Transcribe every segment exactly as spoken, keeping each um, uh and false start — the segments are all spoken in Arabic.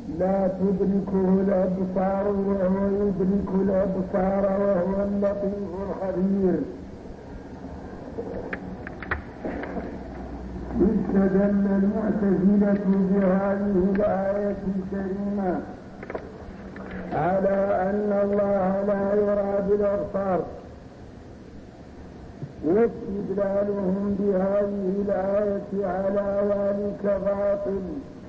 لا تدركه الأبصار وهو يدرك الأبصار وهو اللطيف الخبير. استدل المعتزلة بهذه الآية الكريمة على أن الله لا يرى بالأبصار، واستدلالهم بهذه الآية على ذلك باطل.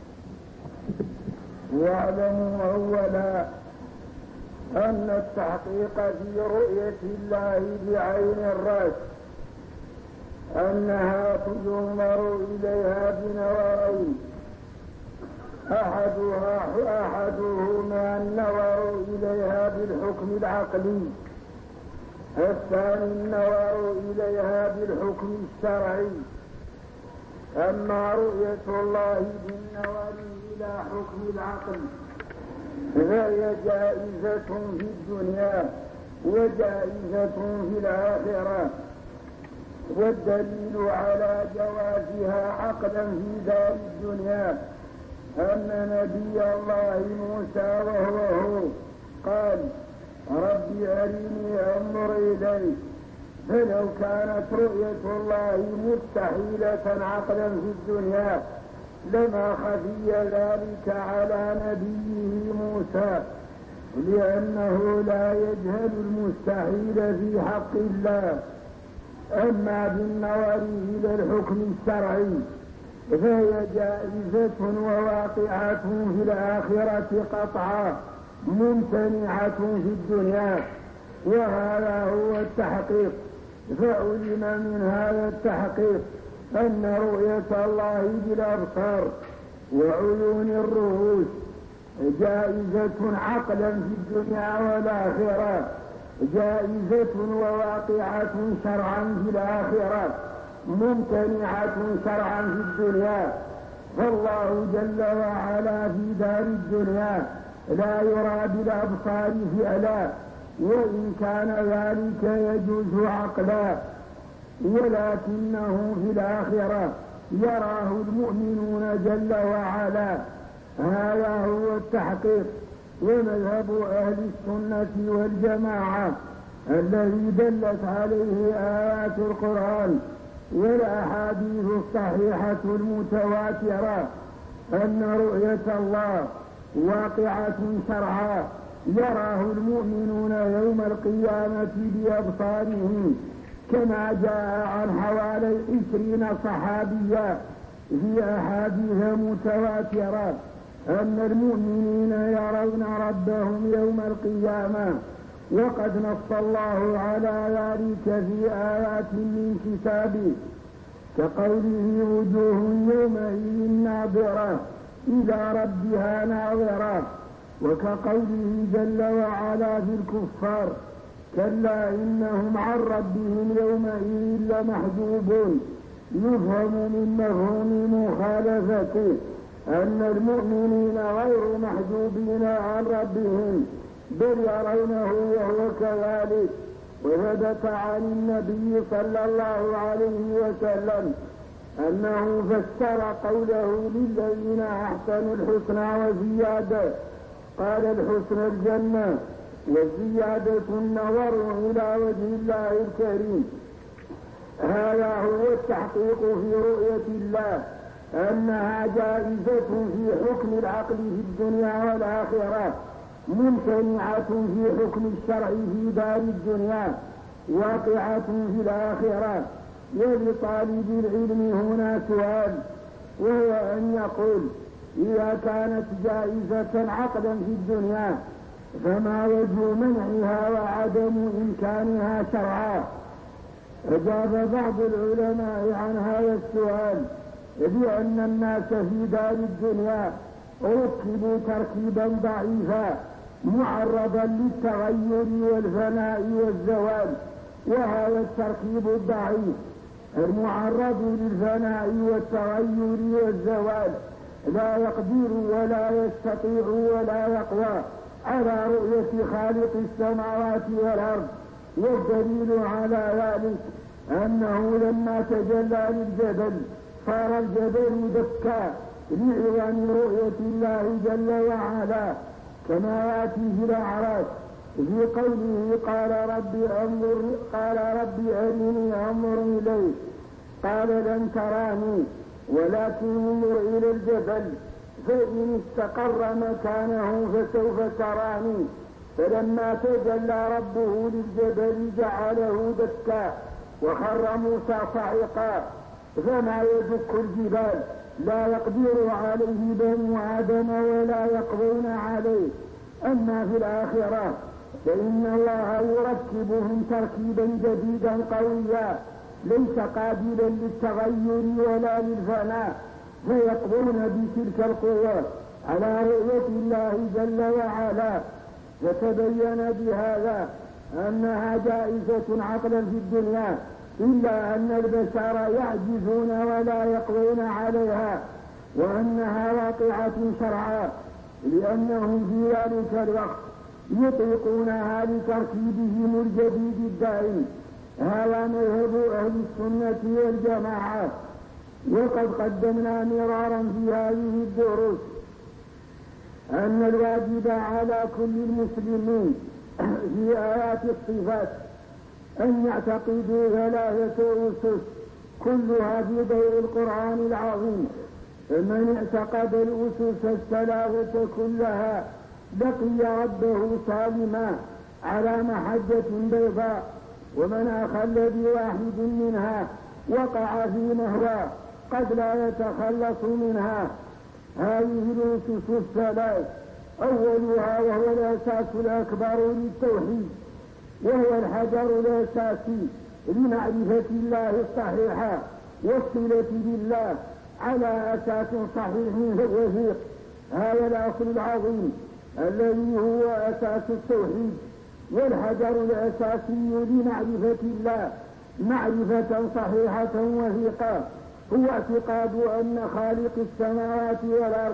واعلموا أولا أن التحقيق في رؤية الله بعين الرأس أنها تنظر إليها بنظرين، أحدها أحدهما النظر إليها بالحكم العقلي، الثاني النظر إليها بالحكم الشرعي. أما رؤية الله بالنظر إلى حكم العقل فهي جائزة في الدنيا وجائزة في الآخرة، والدليل على جوازها عقلا في دار الدنيا أن نبي الله موسى وهو هو قال رب أرني أنظر إليك، فلو كانت رؤية الله مستحيلة عقلا في الدنيا لما خفي ذلك على نبيه موسى، لأنه لا يجهل المستحيل في حق الله. أما بالنظر إلى الحكم الشرعي فهي جائزة وواقعة في الآخرة قطعا، ممتنعة في الدنيا، وهذا هو التحقيق. فعلم من هذا التحقيق أن رؤية الله بالأبصار وعيون الرؤوس جائزة عقلا في الدنيا والآخرة، جائزة وواقعة شرعا في الآخرة، ممتنعة شرعا في الدنيا. فالله جل وعلا في دار الدنيا لا يرى بالأبصار فعلا، وإن كان ذلك يجوز عقلا، ولكنه في الآخرة يراه المؤمنون جل وعلا. هذا هو التحقيق. ومذهب أهل السنة والجماعة الذي دلت عليه آيات القرآن والأحاديث الصحيحة المتواترة أن رؤية الله واقعة شرعا يراه المؤمنون يوم القيامة بأبصارهم، كما جاء عن حوالي عشرين صحابيا في أحاديث متواترة أن المؤمنين يرون ربهم يوم القيامة، وقد نص الله على ذلك في آيات من كتابه كقوله وجوه يومئذ ناظرة إلى ربها ناظرة، وكقوله جل وعلا في الكفار كلا إنهم عن ربهم يومئذ لمحجوبون. يفهم من مفهوم مخالفته أن المؤمنين غير محجوبين عن ربهم بل يرونه وهو كذلك. وثبت عن النبي صلى الله عليه وسلم أنه فسر قوله للذين أحسنوا الحسنى وزيادة، قال الحسنى الجنة والزيادة النظر إلى وجه الله الكريم. هذا هو التحقيق في رؤية الله، أنها جائزة في حكم العقل في الدنيا والآخرة، ممتنعة في حكم الشرع في دار الدنيا، واقعة في الآخرة. ولطالب العلم هنا سؤال، وهو أن يقول إذا كانت جائزة عقلا في الدنيا فما وجه منعها وعدم إمكانها شرعا؟ أجاب بعض العلماء عن هذا السؤال بأن الناس في دار الدنيا ركبوا تركيبا ضعيفا معرضا للتغير والفناء والزوال، وهذا التركيب الضعيف المعرض للفناء والتغير والزوال لا يقدر ولا يستطيع ولا يقوى على رؤية خالق السماوات والأرض. والدليل على ذلك أنه لما تجلى للجبل صار الجبل دكا لعظم رؤية الله جل وعلا، كما يأتي في الأعراف في قوله قال رب أنظر قال رب أرني أنظر إليك قال لن تراني ولكن انظر إلى الجبل فإن استقر مكانه فسوف تراني. فلما تجلى ربه للجبل جعله دكا وخر موسى صعقا، فما يدك الجبال لا يقدر عليه بنو آدم ولا يقضون عليه. أما في الآخرة فإن الله يركبهم تركيبا جديدا قويا ليس قابلا للتغير ولا للفناء، فيقضون بتلك القوة على رؤية الله جل وعلا. فتبين بهذا أنها جائزة عقلا في الدنيا، إلا أن البشر يعجزون ولا يقضون عليها، وأنها واقعة شرعا لأنهم في ذلك الوقت يطيقونها لتركيبهم الجديد الدائم. هذا مذهب أهل السنة والجماعة. وقد قدمنا مرارا في هذه الدروس أن الواجب على كل المسلمين في آيات الصفات أن يعتقدوا ثلاثة أسس كلها في ضوء القرآن العظيم. فمن اعتقد الأسس الثلاثة كلها لقي ربه سالما على محجة بيضاء، ومن أخل بواحد منها وقع في مهوى قد لا يتخلص منها. هذه الأسس الثلاث أولها وهو الأساس الأكبر للتوحيد، وهو الحجر الأساسي لمعرفة الله الصحيحة والصلة بالله على أساس صحيح وثيق. هذا الأصل العظيم الذي هو أساس التوحيد، والحجر الأساسي لمعرفة الله معرفة صحيحة وثيقة هو اعتقاد أن خالق السماوات والأرض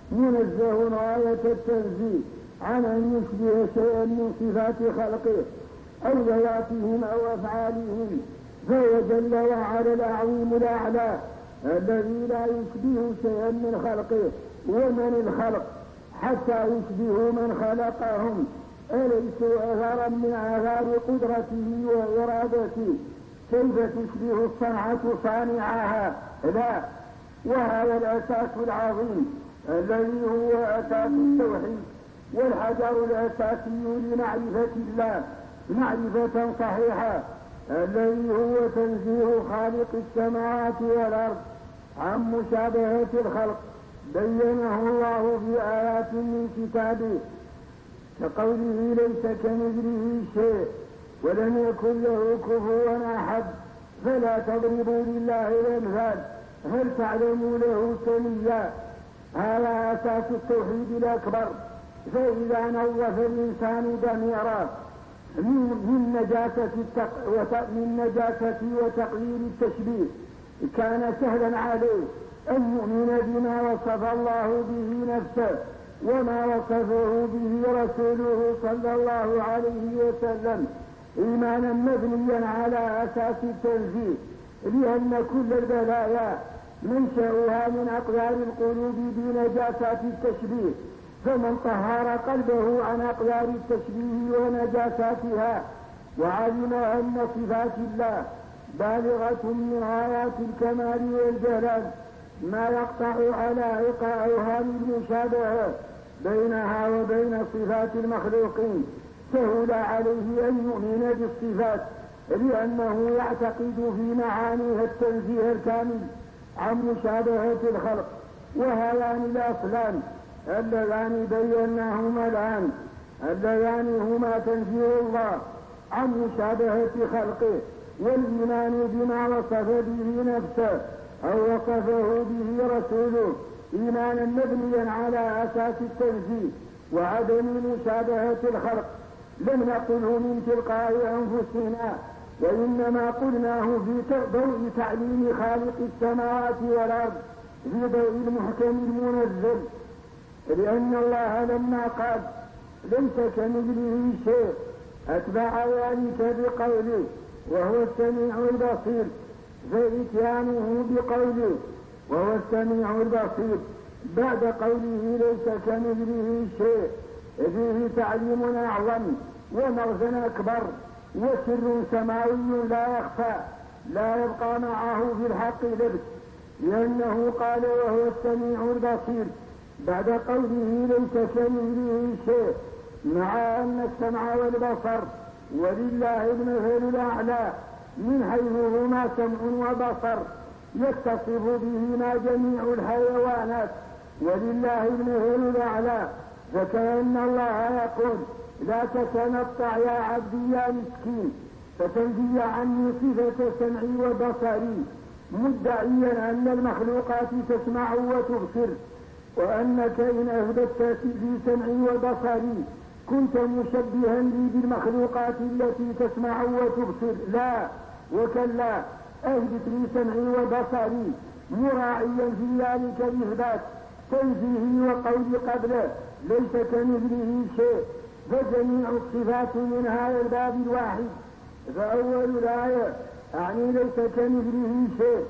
منزه غاية التنزيه عن أن يشبه شيئا من صفات خلقه أو ذواتهم أو أفعالهم، فهو جل وعلا العظيم الأعلى الذي لا يشبه شيئا من خلقه. ومن الخلق حتى يشبه من خلقهم، أليسوا أثرا من آثار قدرته وإرادته؟ كيف تشبه الصنعة صانعها؟ لا. وهذا الأساس العظيم الذي هو أساس التوحيد، والحجر الأساسي لمعرفة الله معرفة صحيحة الذي هو تنزيه خالق السماوات والأرض عن مشابهة الخلق، بينه الله في آيات من كتابه كقوله ليس كمثله شيء ولم يكن له كفوا أحد. فلا تضربوا لله الأمثال هل تعلموا له سميا. هذا أساس التوحيد الأكبر. فإذا نظف الإنسان ضميره من نجاسة التق... وت... من نجاسة وتقليل التشبيه كان سهلا عليه أن يؤمن بما وصف الله به نفسه وما وصفه به رسوله صلى الله عليه وسلم إيمانا مبنيا على أساس التنزيه، لأن كل البلايا منشأها من أقدار القلوب بنجاسات التشبيه. فمن طهر قلبه عن أقدار التشبيه ونجاساتها وعلم أن صفات الله بالغة من غايات الكمال والجلال ما يقطع علائق أوهام المشابهة بينها وبين صفات المخلوقين، سهل عليه أن يؤمن بالصفات لأنه يعتقد في معانيها التنزيه الكامل عن مشابهة الخلق. وهذان الأصلان اللذان بيناهما الآن اللذان هما تنزيه الله عن مشابهة خلقه والإيمان بما وصف به نفسه أو وصفه به رسوله إيمانا مبنيا على أساس التنزيه وعدم مشابهة الخلق. لم نقله من تلقاء أنفسنا، وإنما قلناه في ضوء تعليم خالق السماوات والأرض في ضوء المحكم المنزل، لأن الله لما قال ليس كمثله شيء أتبع ذلك بقوله وهو السميع البصير، فإتيانه بقوله وهو السميع البصير بعد قوله ليس كمثله شيء فيه تعليم أعظم ومغزى أكبر وسر سماوي لا يخفى لا يبقى معه في الحق لبس، لأنه قال وهو السميع البصير بعد قوله ليس كمثله شيء، مع أن السمع والبصر ولله المثل الأعلى من حيث هما سمع وبصر يتصف بهما جميع الحيوانات، ولله المثل الأعلى، فكأن الله يقول لا تتنطع يا عبدي يا مسكين فتنفي عني صفة سمعي وبصري، مدعيا أن المخلوقات تسمع وتبصر، وأنك إن أثبتت في سمعي وبصري كنت مشبها لي بالمخلوقات التي تسمع وتبصر. لا وكلا، أثبت لي سمعي وبصري مراعيا في ذلك الإثبات تنزيه وقول قبله ليس كمثله شيء، فجميع الصفات من هذا الباب الواحد. فأول الآية أعني ليس كمثله شيء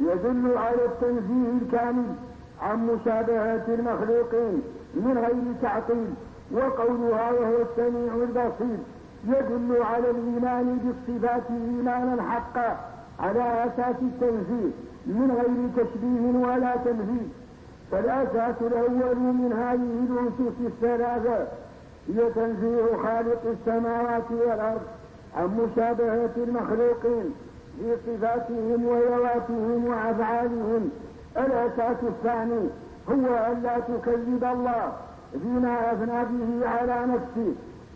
يدل على التنزيه الكامل عن مشابهة المخلوقين من غير تعطيل، وقولها وهو السميع البصير يدل على الإيمان بالصفات إيمانا حقا على أساس التنزيه من غير تشبيه ولا تمثيل. فالأساس الأول من هذه الأسس الثلاثة هي تنزيه خالق السماوات والأرض عن مشابهة المخلوقين في صفاتهم وذواتهم وأفعالهم. الأساس الثاني هو أن لا تكذب الله فيما أثنى به على نفسه،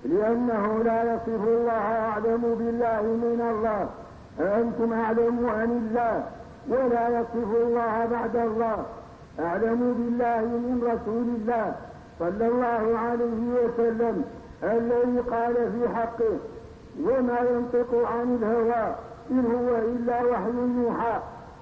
لأنه لا يصف الله أعلم بالله من الله، أنتم أعلم عن الله، ولا يصف الله بعد الله أعلم بالله من رسول الله صلى الله عليه وسلم الذي قال في حقه وما ينطق عن الهوى إن هو إلا وحي يوحى.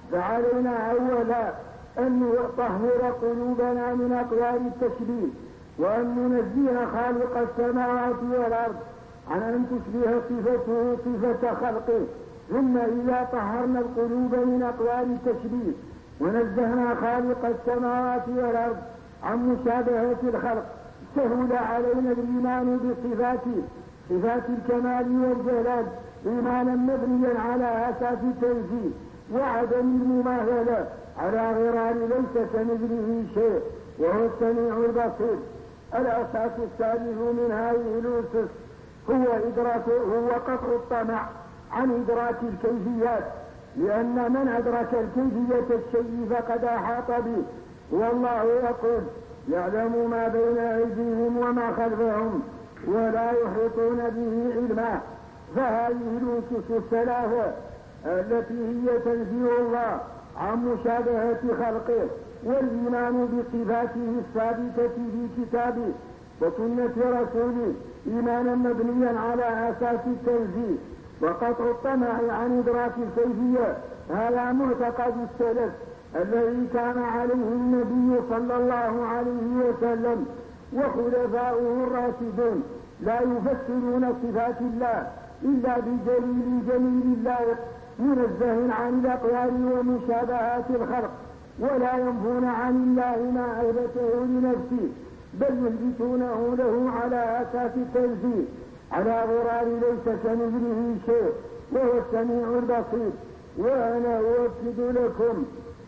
فعلينا أولا أن نطهر قلوبنا من أقوال التشبيه، وأن ننزه خالق السماوات والأرض عن أن تشبه صفته صفة خلقه. ثم إذا طهرنا القلوب من أقوال التشبيه ونزهنا خالق السماوات والأرض عن مشابهة الخلق سهل علينا الإيمان بصفاته صفات الكمال والجلال إيمانا مبنيا على أساس التنزيه وعدم المماثلة على غرار ليس كمثله شيء وهو السميع البصير. الأساس الثالث من هذه الأسس هو إدراك هو قطع الطمع عن إدراك الكيفيات، لأن من أدرك الكيفية الشيء فقد أحاط به، والله يقول يعلم ما بين أيديهم وما خلفهم ولا يحيطون به علما. فهذه الأسس الثلاثة التي هي تنزيه الله عن مشابهة خلقه والإيمان بصفاته الثابتة في كتابه وسنة رسوله إيمانا مبنيا على أساس التنزيه وقطع الطمع عن إدراك الكيفية، هذا معتقد السلف الذي كان عليه النبي صلى الله عليه وسلم وخلفاؤه الراشدون، لا يفسرون صفات الله إلا بجليل جميل اللائق منزه عن الأقوال ومشابهات الخلق، ولا ينفون عن الله ما أثبته لنفسه بل يثبتونه له على أساس التنزيه على غرار ليس كمثله شيء وهو السميع البصير. وأنا أؤكد لكم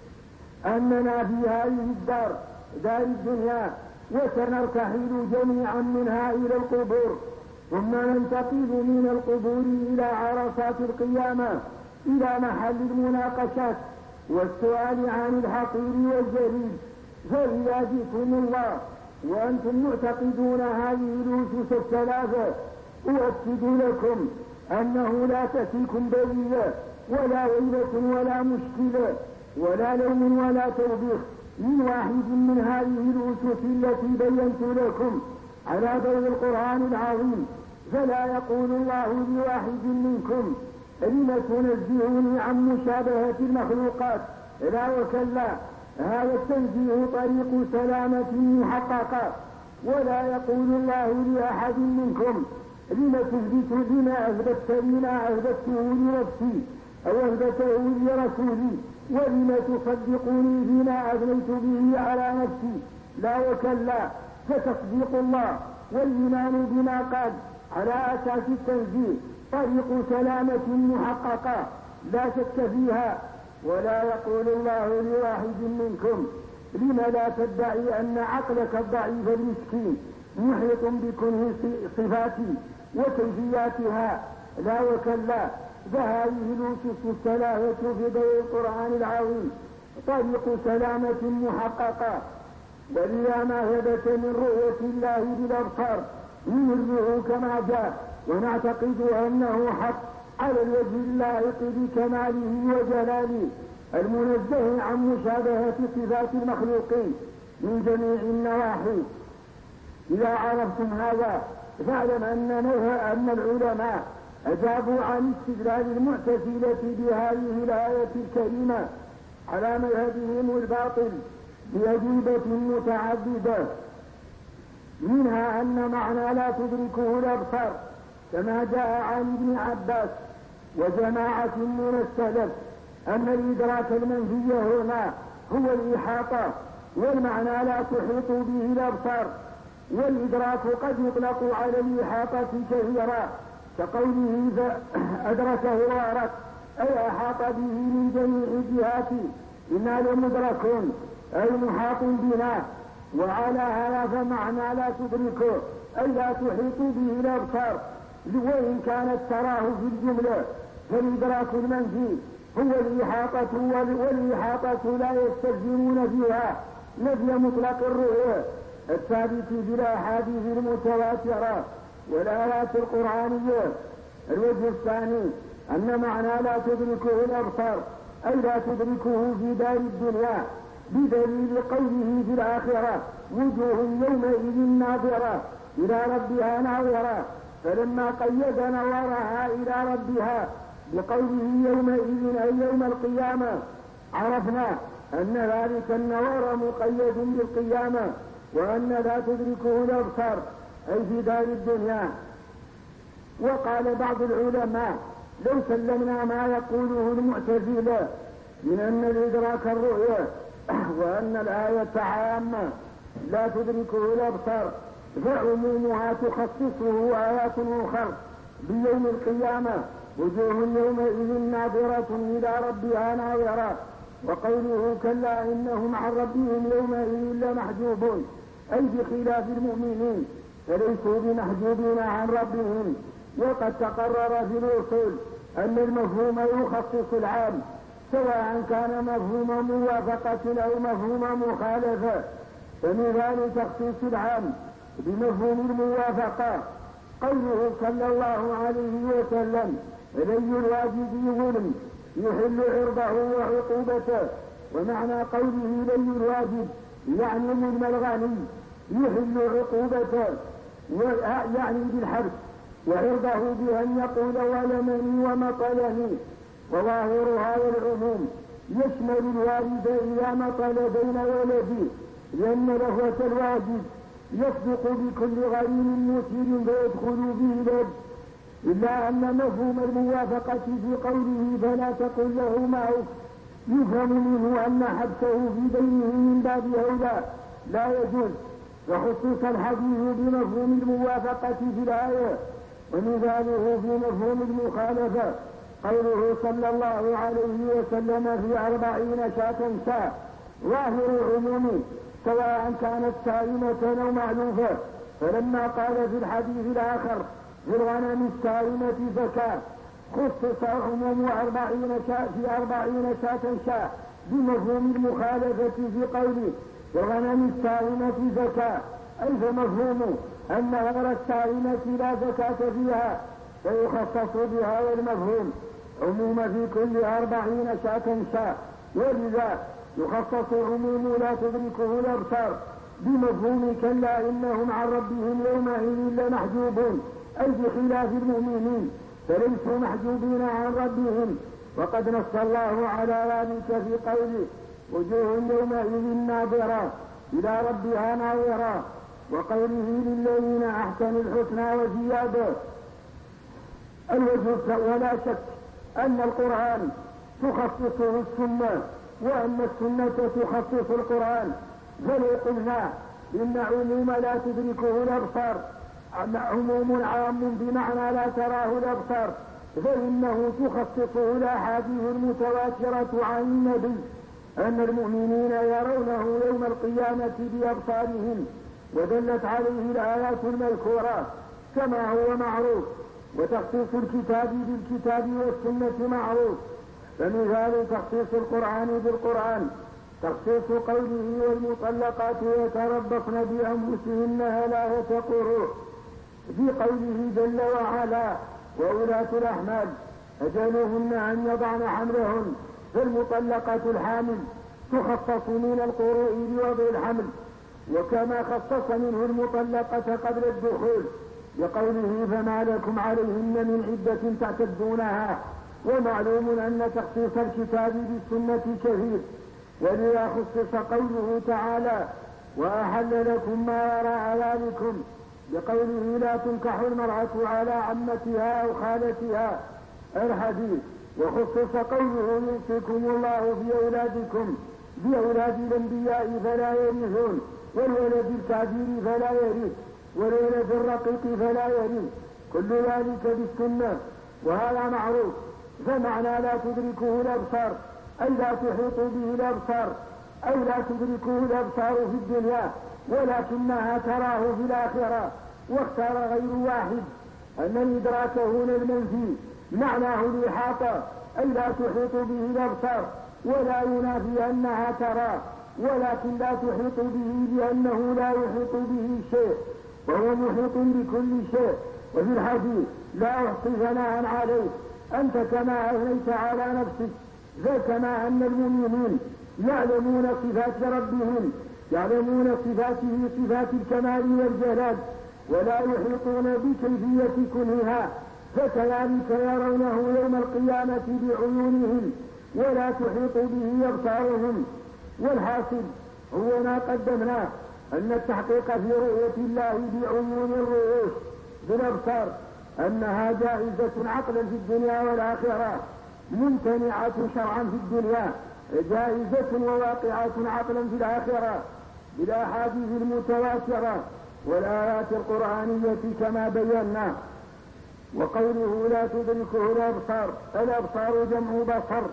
أننا في هذه الدار دار الدنيا وسنرتحل جميعا منها إلى القبور، ثم ننتقل من القبور إلى عرصات القيامة إلى محل المناقشات والسؤال عن الحقير والجليل. فإذا جئتم الله وأنتم معتقدون هذه الأسس الثلاثة أؤكد لكم أنه لا تأتيكم بلية ولا ويلة ولا مشكلة ولا لوم ولا توبيخ من واحد من هذه الأسس التي بينت لكم على ضوء القرآن العظيم. فلا يقول الله لواحد منكم لم تنزهوني عن مشابهة المخلوقات، لا وكلا، هذا التنزيه طريق سلامة محققة. ولا يقول الله لأحد منكم لم تثبت لما أثبت لما أثبته لنفسي أو أثبته لرسولي ولم تصدقوني بما أثنيت به على نفسي؟ لا وكلا، فتصديق الله والإيمان بما قال على أساس التنزيل طريق سلامة محققة لا شك فيها. ولا يقول الله لواحد منكم لم لا تدعي أن عقلك الضعيف المسكين محيط بكنه صفاتي وكيفياتها؟ لا وكلا، فهذه الأسس الثلاثة في ضوء القرآن العظيم طريق سلامة محققة. ولذا ما ثبت من رؤية الله بالأبصار نمره كما جاء ونعتقد أنه حق على الوجه اللائق بكماله وجلاله المنزه عن مشابهة صفات المخلوقين من جميع النواحي. إذا عرفتم هذا فاعلم أن أن العلماء أجابوا عن استدلال المعتزلة بهذه الآية الكريمة على مذهبهم الباطل بأجوبة متعددة، منها أن معنى لا تدركه الأبصار كما جاء عن ابن عباس وجماعة من السلف أن الإدراك المنفي هنا هو الإحاطة، والمعنى لا تحيط به الأبصار، والإدراك قد يطلق على الإحاطة كثيرا كقوله أدركه وأرك أي أحاط به من جميع جهاته إنا لمدركون أي محاط بنا. وعلى هذا فمعنى لا تدركه أي لا تحيط به الأبصار، وإن كانت تراه في الجملة، فالإدراك المنفي هو الإحاطة، والإحاطة لا يستلزمون فيها نفي مطلق الرؤية الثابت بالأحاديث المتواترة والآيات القرآنية. الوجه الثاني أن معنى لا تدركه الأبصار أي لا تدركه في دار الدنيا بدليل قوله في الآخرة وجوه يومئذ ناظرة إلى ربها ناظرة، فلما قيد نظرها إلى ربها بقوله يومئذ أي يوم القيامة عرفنا أن ذلك النظر مقيد بالقيامة، وأن لا تدركه الأبصار أي في دار الدنيا. وقال بعض العلماء لو سلمنا ما يقوله المعتزلة من أن الإدراك الرؤية وأن الآية عامة لا تدركه الأبصار فعمومها تخصصه آيات أخرى بيوم القيامة وجوه يومئذ ناظرة إلى ربها ناظرة، وقوله كلا إنهم عن ربهم يومئذ لمحجوبون أي بخلاف المؤمنين فليسوا بمحجوبين عن ربهم. وقد تقرر في الأصول أن المفهوم يخصص العام سواء كان مفهوم موافقة أو مفهوم مخالفة، فمثال تخصيص العام بمفهوم الموافقة قوله صلى الله عليه وسلم لي الواجب ظلم يحل عرضه وعقوبته، ومعنى قوله لي الواجب يعني ظلم الغني يحل عقوبته يعني بالحبس، وعرضه بأن يقول ولمني ومطلني. وظاهر هذا العموم يشمل الوالد إذا مطل بين ولده، لأن لهوة الواجب يصدق بكل غريم مثير فيدخل به الأب، إلا أن مفهوم الموافقة في قوله فلا تقل له معك يفهم منه أن حبسه في دينه من باب أولى لا يجوز، وخصوص الحديث بمفهوم الموافقة في الآية. ومثاله في مفهوم المخالفة قوله صلى الله عليه وسلم في أربعين شاة شاء، ظاهر العموم سواء كانت سائمة أو معلوفة، فلما قال في الحديث الآخر في الغنم السائمة زكاة خصص عموم أربعين شاة في أربعين شاة شاء بمفهوم المخالفة في قوله الغنم السائمة زكاة، أي فمفهوم أن غير السائمة لا زكاة فيها فيخصص بهذا المفهوم عموم في كل أربعين شاة شاء، ولذا يخصص عموم لا تدركه الأبصار بمفهوم كلا إنهم عن ربهم يومئذ لمحجوبون أي بخلاف المؤمنين فليسوا محجوبين عن ربهم. وقد نص الله على ذلك في قوله وجوه يومئذ ناظرة إلى ربها ناظرة، وقوله للذين أحسنوا الحسنى وزيادة. الوجه ولا شك أن القرآن تخصصه السنة وأن السنة تخصص القرآن، فلو قلنا إن عموم لا تدركه الأبصار عموم عام بمعنى لا تراه الأبصار، فإنه تخصصه الأحاديث المتواترة عن النبي أن المؤمنين يرونه يوم القيامة بأبصارهم، ودلت عليه الآيات المذكورة كما هو معروف. وتخصيص الكتاب بالكتاب والسنة معروف، فمثال تخصيص القرآن بالقرآن تخصيص قوله والمطلقات يتربصن بأنفسهن ثلاثة قروء، في قوله جل وعلا وأولاة الأحمال أجلهن أن يضعن حملهن، فالمطلقة الحامل تخصص من القروء بوضع الحمل، وكما خصص منه المطلقة قبل الدخول بقوله فما لكم عليهن من عدة تعتدونها. ومعلوم أن تخصيص الكتاب بالسنة كثير، ولذا خصص قوله تعالى وأحل لكم ما وراء ذلكم بقوله لا تنكح المرأة على عمتها أو خالتها الحديث. وخصص قوله يوصيكم الله في أولادكم بأولاد الأنبياء فلا يرثون، والولد الكافر فلا يرث، والولد الرقيق فلا يرث، كل ذلك بالسنة، وهذا معروف. فمعنى لا تدركه الأبصار أي لا تحيط به الأبصار، أي لا تدركه الأبصار في الدنيا ولكنها تراه في الآخرة. واختار غير واحد أن الإدراك هنا المنفي معناه الإحاطة أي لا تحيط به الأبصار، ولا ينافي أنها ترى، ولكن لا تحيط به لأنه لا يحيط به شيء وهو محيط بكل شيء. وفي الحديث لا أحصي ثناء عليك أنت كما أثنيت على نفسك، فكما أن المؤمنين يعلمون صفات ربهم يعلمون صفاته صفات الكمال والجلال ولا يحيطون بكيفية كنهها، فكذلك يرونه يوم القيامة بعيونهم ولا تحيط به أبصارهم. والحاصل هو ما قدمناه أن التحقيق في رؤية الله بعيون الرؤوس بالأبصار أنها جائزة عقلا في الدنيا والآخرة، ممتنعة شرعا في الدنيا، جائزة وواقعة عقلا في الآخرة بالأحاديث المتواترة والآيات القرآنية كما بينا. وقوله لا تدركه الأبصار، الأبصار جمع بصر.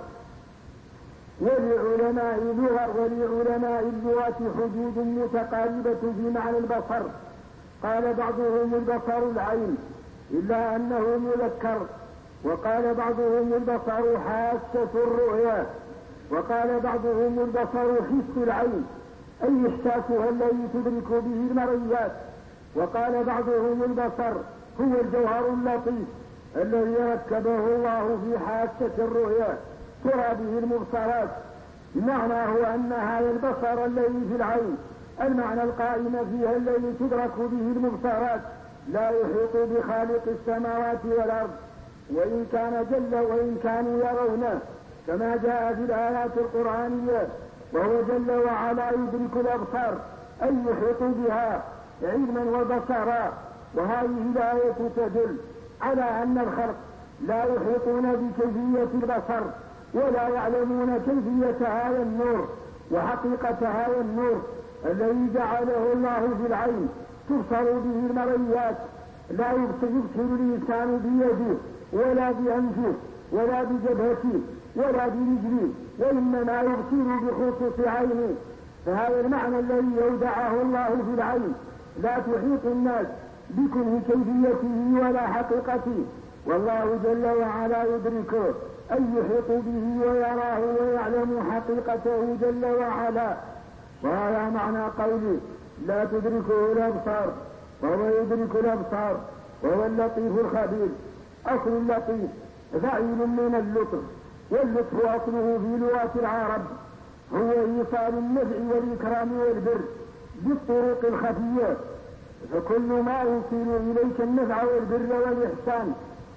ولعلماء اللغة ولعلماء اللغة حدود متقاربة في معنى البصر، قال بعضهم البصر العين إلا أنه مذكر، وقال بعضهم البصر حاسة الرؤيا، وقال بعضهم البصر حس العين أي إحساسها الذي تدرك به المرئيات، وقال بعضهم البصر هو الجوهر اللطيف الذي ركبه الله في حاسة الرؤيا ترى به المبصرات. معناه أن هذا البصر الذي في العين المعنى القائم فيها الذي تدرك به المبصرات لا يحيط بخالق السماوات والأرض، وإن كان جل وإن كانوا يرونه كما جاء في الآيات القرآنية، وهو جل وعلا يدرك الأبصار أي يحيط بها علما وبصرا. وهذه الآية تدل على أن الخلق لا يحيطون بكيفية البصر ولا يعلمون كيفية هذا النور وحقيقة هذا النور الذي جعله الله في العين تبصر به المرئيات. لا يبصر الإنسان بيده ولا بأنفه ولا بجبهته ولا برجله، وإنما يبصر بخصوص عينه. فهذا المعنى الذي يودعه الله في العين لا تحيط الناس بكل كيفيته ولا حقيقته، والله جل وعلا يدركه أن يحيط به ويراه ويعلم حقيقته جل وعلا. وهذا معنى قوله لا تدركه الأبصار وهو يدرك الأبصار وهو اللطيف الخبير. أصل اللطيف فعيل من اللطف، واللطف أصله في لغة العرب هو إيصال النفع والإكرام والبر بالطرق الخفية، فكل ما يوصل إليك النفع والبر والإحسان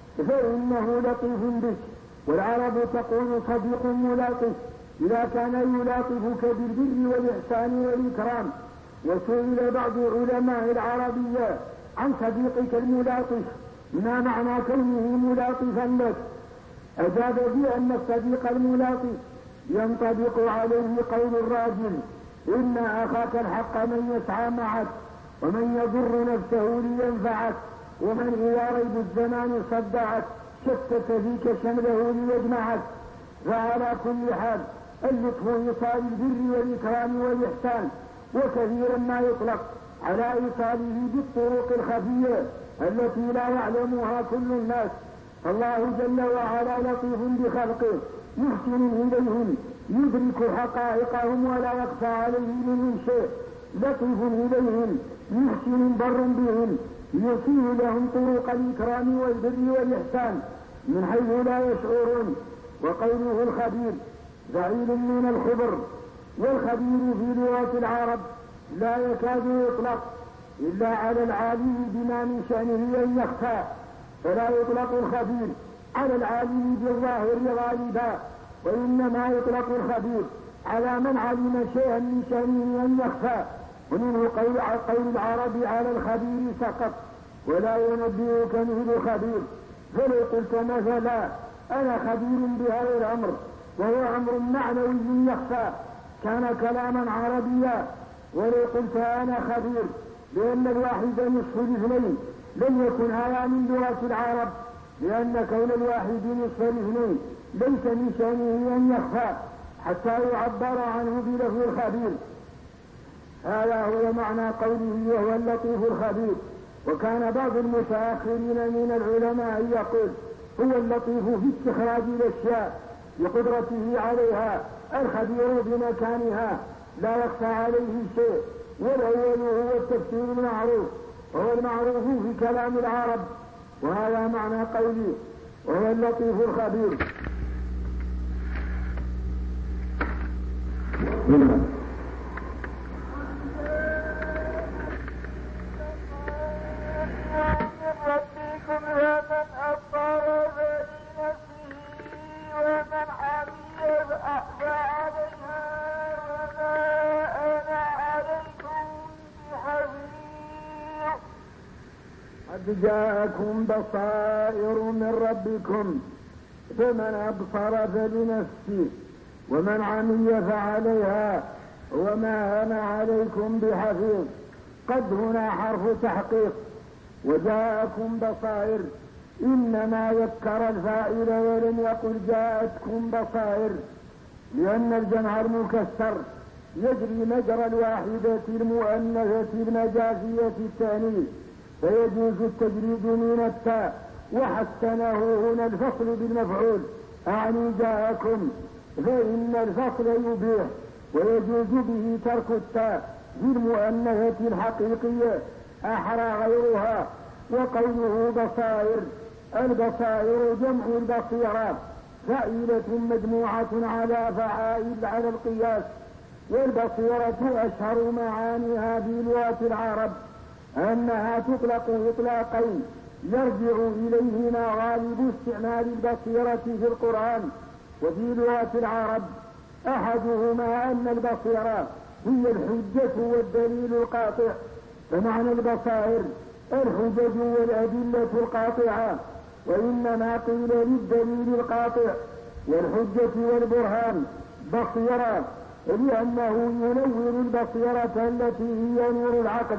فإنه لطيف بك. والعرب تقول صديق ملاطف إذا كان يلاطفك بالبر والإحسان والإكرام. وسئل بعض علماء العربية عن صديقك الملاطف ما معنى كونه ملاطفا لك، أجاب بأن الصديق الملاقي ينطبق عليه قول الراجل: إن أخاك الحق من يسعى معك ومن يضر نفسه لينفعك ومن إلى ريب الزمان صدعك شتت فيك شمله ليجمعك. فعلى كل حال اللطف إيصال البر والإكرام والإحسان، وكثيرا ما يطلق على إيصاله بالطرق الخفية التي لا يعلمها كل الناس. فالله جل وعلا لطيف بخلقه محسن إليهم يدرك حقائقهم ولا يخفى عليه منهم شيء، لطيف إليهم محسن بر بهم يوصيه لهم طرق الإكرام والبر والإحسان من حيث لا يشعرون. وقوله الخبير زعيم من الخبر، والخبير في لغة العرب لا يكاد يطلق إلا على العالم بما من شأنه أن يخفى، فلا يطلق الخبير على العالم بالظاهر غالبا، وإنما يطلق الخبير على من علم شيئا من شأنه أن يخفى. ومنه قول قول العرب على الخبير سقط ولا ينبئك مثل خبير. فلو قلت مثلا أنا خبير بهذا الأمر وهو أمر معنوي يخفى كان كلاما عربيا. ولو قلت أنا خبير لأن الواحد نصف الاثنين لم يكن هذا من لغة العرب، لأن كون الواحد نصف الاثنين ليس من شأنه أن يخفى حتى يعبر عنه بلفظ الخبير. هذا هو معنى قوله وهو اللطيف الخبير. وكان بعض المتأخرين من العلماء يقول هو اللطيف في استخراج الأشياء بقدرته عليها، الخبير بمكانها لا يخفى عليه شيء. والأول هو التفسير المعروف وهو المعروف في كلام العرب، وهذا معنى قوله وهو اللطيف الخبير. قد جاءكم بصائر من ربكم فمن أبصر فلنفسه ومن عمي فعليها وما أنا عليكم بحفيظ. قد هنا حرف تحقيق، وجاءكم بصائر إنما ذكر الفاعل ولم يقل جاءتكم بصائر، لأن الجمع المكسر يجري مجرى الواحدة المؤنثة المجازية التانيث فيجوز التجريد من التاء، وحسنه هنا الفصل بالمفعول أعني جاءكم، فإن الفصل يبيح ويجوز به ترك التاء بالمؤنثة الحقيقية أحرى غيرها. وقوله بصائر، البصائر جمع البصيرة فائلة مجموعة على فعائل على القياس. والبصيرة أشهر معانيها في لغة العرب أنها تطلق إطلاقين يرجع إليهما غالب استعمال البصيرة في القرآن وفي لغة العرب. أحدهما أن البصيرة هي الحجة والدليل القاطع، فمعنى البصائر الحجج والأدلة القاطعة، وإنما قيل للدليل القاطع والحجة والبرهان بصيرة، لأنه ينور البصيرة التي هي نور العقل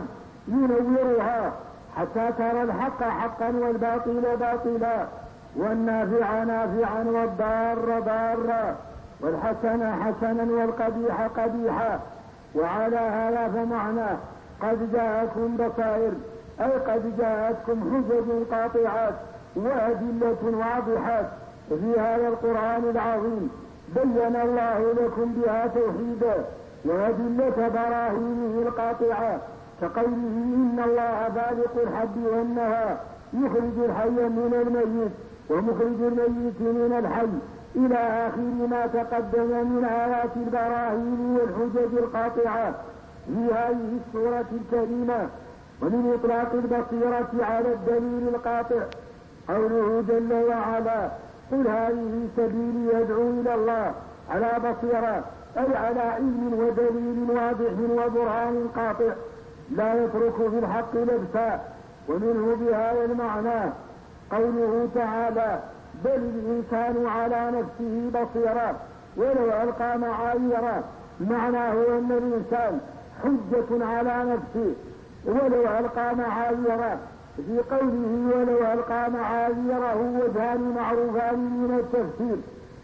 ينورها حتى ترى الحق حقا والباطل باطلا، والنافع نافعا والضار ضارا والحسن حسنا والقبيح قبيحا. وعلى هذا فمعنى قد جاءكم بصائر أي قد جاءتكم حجج قاطعات وأدلة واضحات في هذا القرآن العظيم بين الله لكم بها توحيدا وأدلة براهينه القاطعة، كقوله إن الله فالق الحب والنوى يخرج الحي من الميت ومخرج الميت من الحي إلى آخر ما تقدم من آيات البراهين والحجج القاطعة في هذه السورة الكريمة. ومن إطلاق البصيرة على الدليل القاطع قوله جل وعلا قل هذه سبيلي يدعو إلى الله على بصيرة، أي على علم ودليل واضح وبرهان قاطع لا يترك في الحق لبسا. ومنه بهذا المعنى قوله تعالى بل الإنسان على نفسه بصيرا ولو ألقى معاذيره. معناه أن الإنسان حجة على نفسه ولو ألقى معاذيره. في قوله ولو ألقى معاذيره وجهان معروفان من التفسير،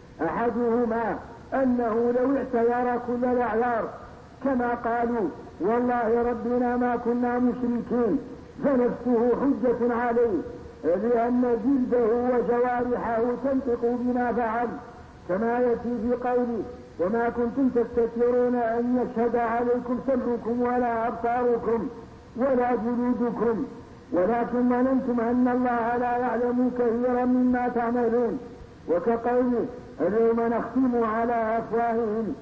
أحدهما أنه لو اعتذر كل الأعذار كما قالوا والله ربنا ما كنا مشركين، فنفسه حجة عليه لأن جلده وجوارحه تنطق بما فعل، كما يأتي في قوله وما كنتم تستترون أن يشهد عليكم سمعكم ولا أبصاركم ولا جلودكم ولكن ظننتم أن الله لا يعلم كثيرا مما تعملون. وكقوله اليوم نختم على أفواههم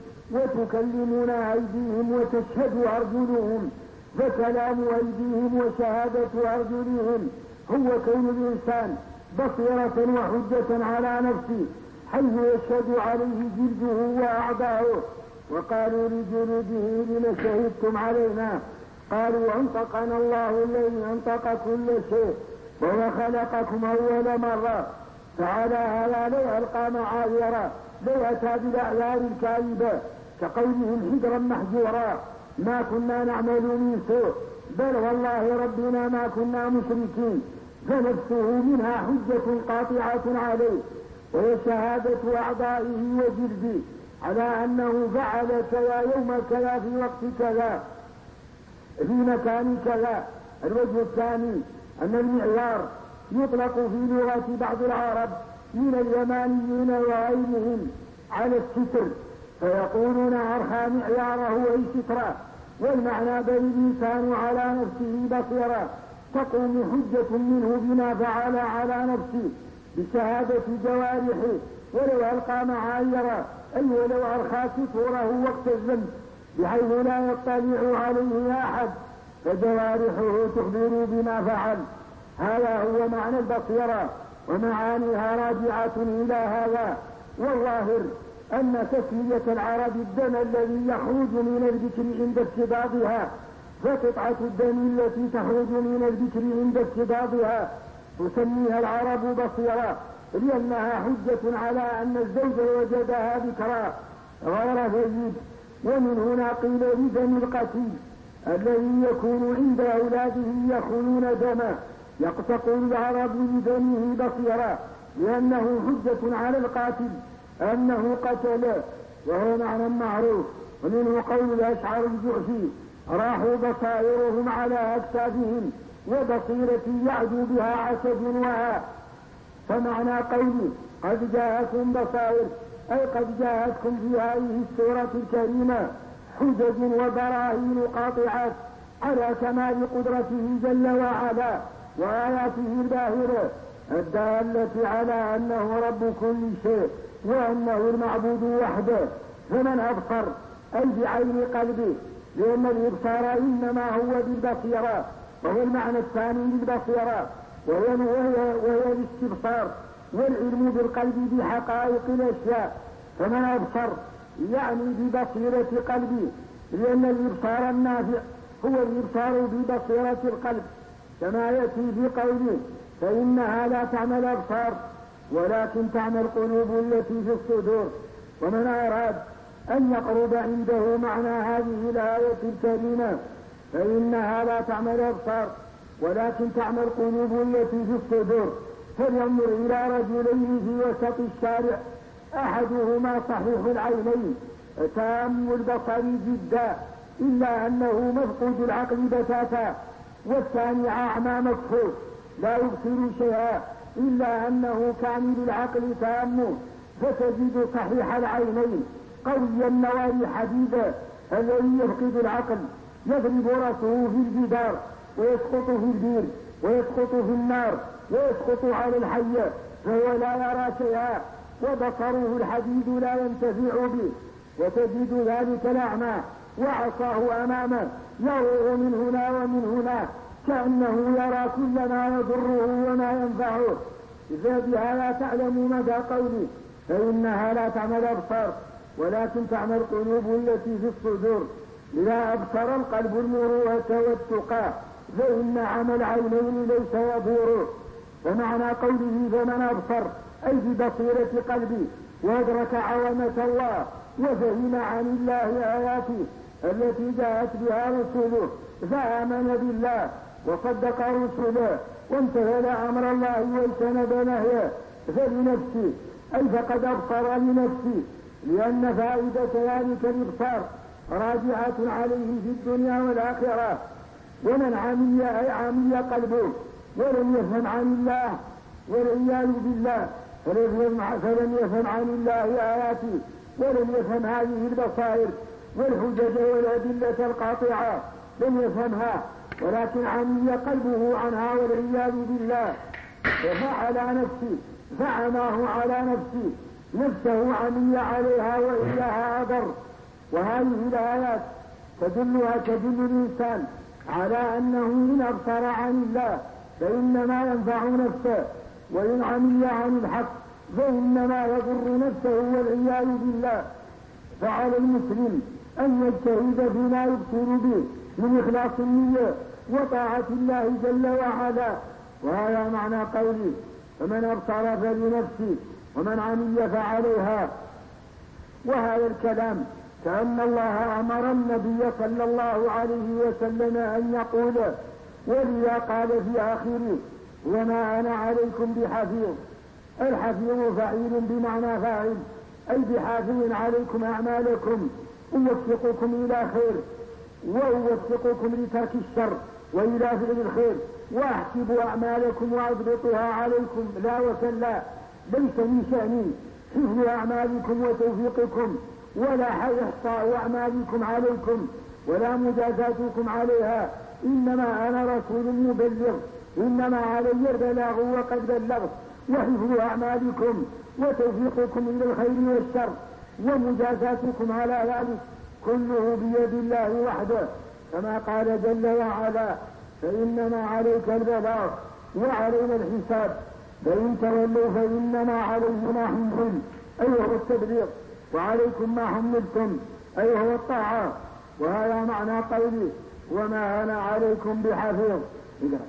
وتكلمنا أيديهم وتشهد أرجلهم، فكلام أيديهم وشهادة أرجلهم هو كون الإنسان بصيرة وحجة على نفسه حيث يشهد عليه جلده وأعضاؤه. وقالوا لجلوده لم شهدتم علينا؟ قالوا أنطقنا الله الذي أنطق كل شيء وهو خلقكم أول مرة. فعلى هذا لو ألقى معاذيره لو أتى بالأعذار الكاذبة كقولهم حجرا محجورا ما كنا نعمل من سوء بل والله ربنا ما كنا مشركين، فنفسه منها حجة قاطعة عليه وهي شهادة أعضائه وجلده على أنه فعل كذا يوم كذا في وقت كذا في مكان كذا. الوجه الثاني أن المعيار يطلق في لغة بعض العرب من اليمانيين وغيرهم على الستر، فيقولون أرخى معياره أي سترا، والمعنى بل الإنسان على نفسه بصيرا تقوم حجة منه بما فعل على نفسه بشهادة جوارحه ولو ألقى معايره أي ولو أرخى ستوره وقت الذنب بحيث لا يطلع عليه أحد فجوارحه تخبر بما فعل. هذا هو معنى البصيرة ومعانيها راجعة إلى هذا. والظاهر أن تسمية العرب الدم الذي يخرج من البكر عند استباضها، فقطعة الدم التي تخرج من البكر عند استباضها تسميها العرب بصيرة لأنها حجة على أن الزوج وجدها ذكرى غير ثيب. ومن هنا قيل بدم القتيل الذي يكون عند أولاده يخونون دمه يقتقل العرب بدمه بصيرا لأنه حجة على القاتل أنه قتله، وهو معنى معروف. ومنه قول الأشعر الجعفي راحوا بصائرهم على أكتافهم وبصيرتي يعدو بها عسد وها. فمعنى قولي قد جاءتكم بصائر أي قد جاءتكم في هذه السورة الكريمة حجج وبراهين قاطعات على كمال قدرته جل وعلا وآياته الباهرة الدالة على أنه رب كل شيء وأنه المعبود وحده. فمن أبصر أي بعين قلبه، لأن الإبصار إنما هو بالبصيرة وهو المعنى الثاني للبصيرة وهي, وهي, وهي الاستبصار والعلم بالقلب بحقائق الأشياء. فمن أبصر يعني ببصيرة قلبه، لأن الإبصار النافع هو الإبصار ببصيرة القلب، كما يأتي في قوله فإنها لا تعمى الأبصار ولكن تعمى القلوب التي في الصدور. ومن أراد أن يقرب عنده معنى هذه الآية الكريمة فإنها لا تعمى الأبصار ولكن تعمى القلوب التي في الصدور فلينظر إلى رجلين في وسط الشارع، أحدهما صحيح العينين تام البصر جدا إلا أنه مفقود العقل بتاتا، والثاني أعمى مكفوف لا يبصر شيئا إلا أنه كامل العقل تام، فتجد صحيح العينين قوي النوار حديدا الذي يفقد العقل يضرب رأسه في الجدار ويسقط في البير ويسقط في النار ويسقط على الحية فهو لا يرى شيئا وبصره الحديد لا ينتفع به. وتجد ذلك الأعمى وعصاه أمامه يروغ من هنا ومن هنا كأنه يرى كل ما يضره وما ينفعه. إذا بهذا تعلم مدى قولي فإنها لا تعمى الأبصار ولكن تعمى القلوب التي في الصدور. إذا أبصر القلب المروءة والتقى فإن عمى العينين ليس يبور. فمعنى قوله فمن أبصر أي ببصيرة قلبي، وأدرك عظمة الله وفهم عن الله آياته التي جاءت بها رسوله فآمن بالله وصدق رسله وامتثل أمر الله واجتنب نهيه فلنفسه، أي فقد أبصر لنفسه، لأن فائدة ذلك الإبصار راجعة عليه في الدنيا والآخرة. ومن عمي أي عمي قلبه ولم يفهم عن الله والعياذ بالله فلم يفهم عن الله آياته ولم يفهم هذه البصائر والحجج والأدلة القاطعة لم يفهمها، ولكن عمي قلبه عنها والعياذ بالله فعلى نفسه فعماه على نفسه نفسه عمي عليها وإياها أضر. وهذه الآيات تدلها تدل الإنسان على أنه إن أبصر عن الله فإنما ينفع نفسه، وإن عمي عن الحق فإنما يضر نفسه والعياذ بالله. فعلى المسلم أن يجتهد فيما يبصر به من إخلاص النية وطاعة الله جل وعلا، وهذا معنى قوله فمن أبصر فلنفسه ومن عمي فعليها. وهذا الكلام كأن الله أمر النبي صلى الله عليه وسلم أن يقول، ولذا قال في آخره وما أنا عليكم بحفيظ. الحفيظ فعيل بمعنى فاعل، أي بحافظ عليكم أعمالكم، أوفقكم إلى خير وأوفقكم لترك الشر وإلى فعل الخير، وأحسب أعمالكم وأضبطها عليكم لا وكلا، ليس من شأني حفظ أعمالكم وتوفيقكم ولا إحصاء أعمالكم عليكم ولا مجازاتكم عليها، إنما أنا رسول مبلغ، إنما علي البلاغ وقد بلغت، وحفظ أعمالكم وتوفيقكم إلى الخير والشر ومجازاتكم على ذلك كله بيد الله وحده، كما قال جل وعلا فإنما عليك البلاغ وعلينا الحساب، فإن تولوا فإنما عليهم ما حمل أي هو التبليغ، وعليكم ما حملتم أي هو الطاعة. وهذا معنى قولي وما أنا عليكم بحفيظ. إذا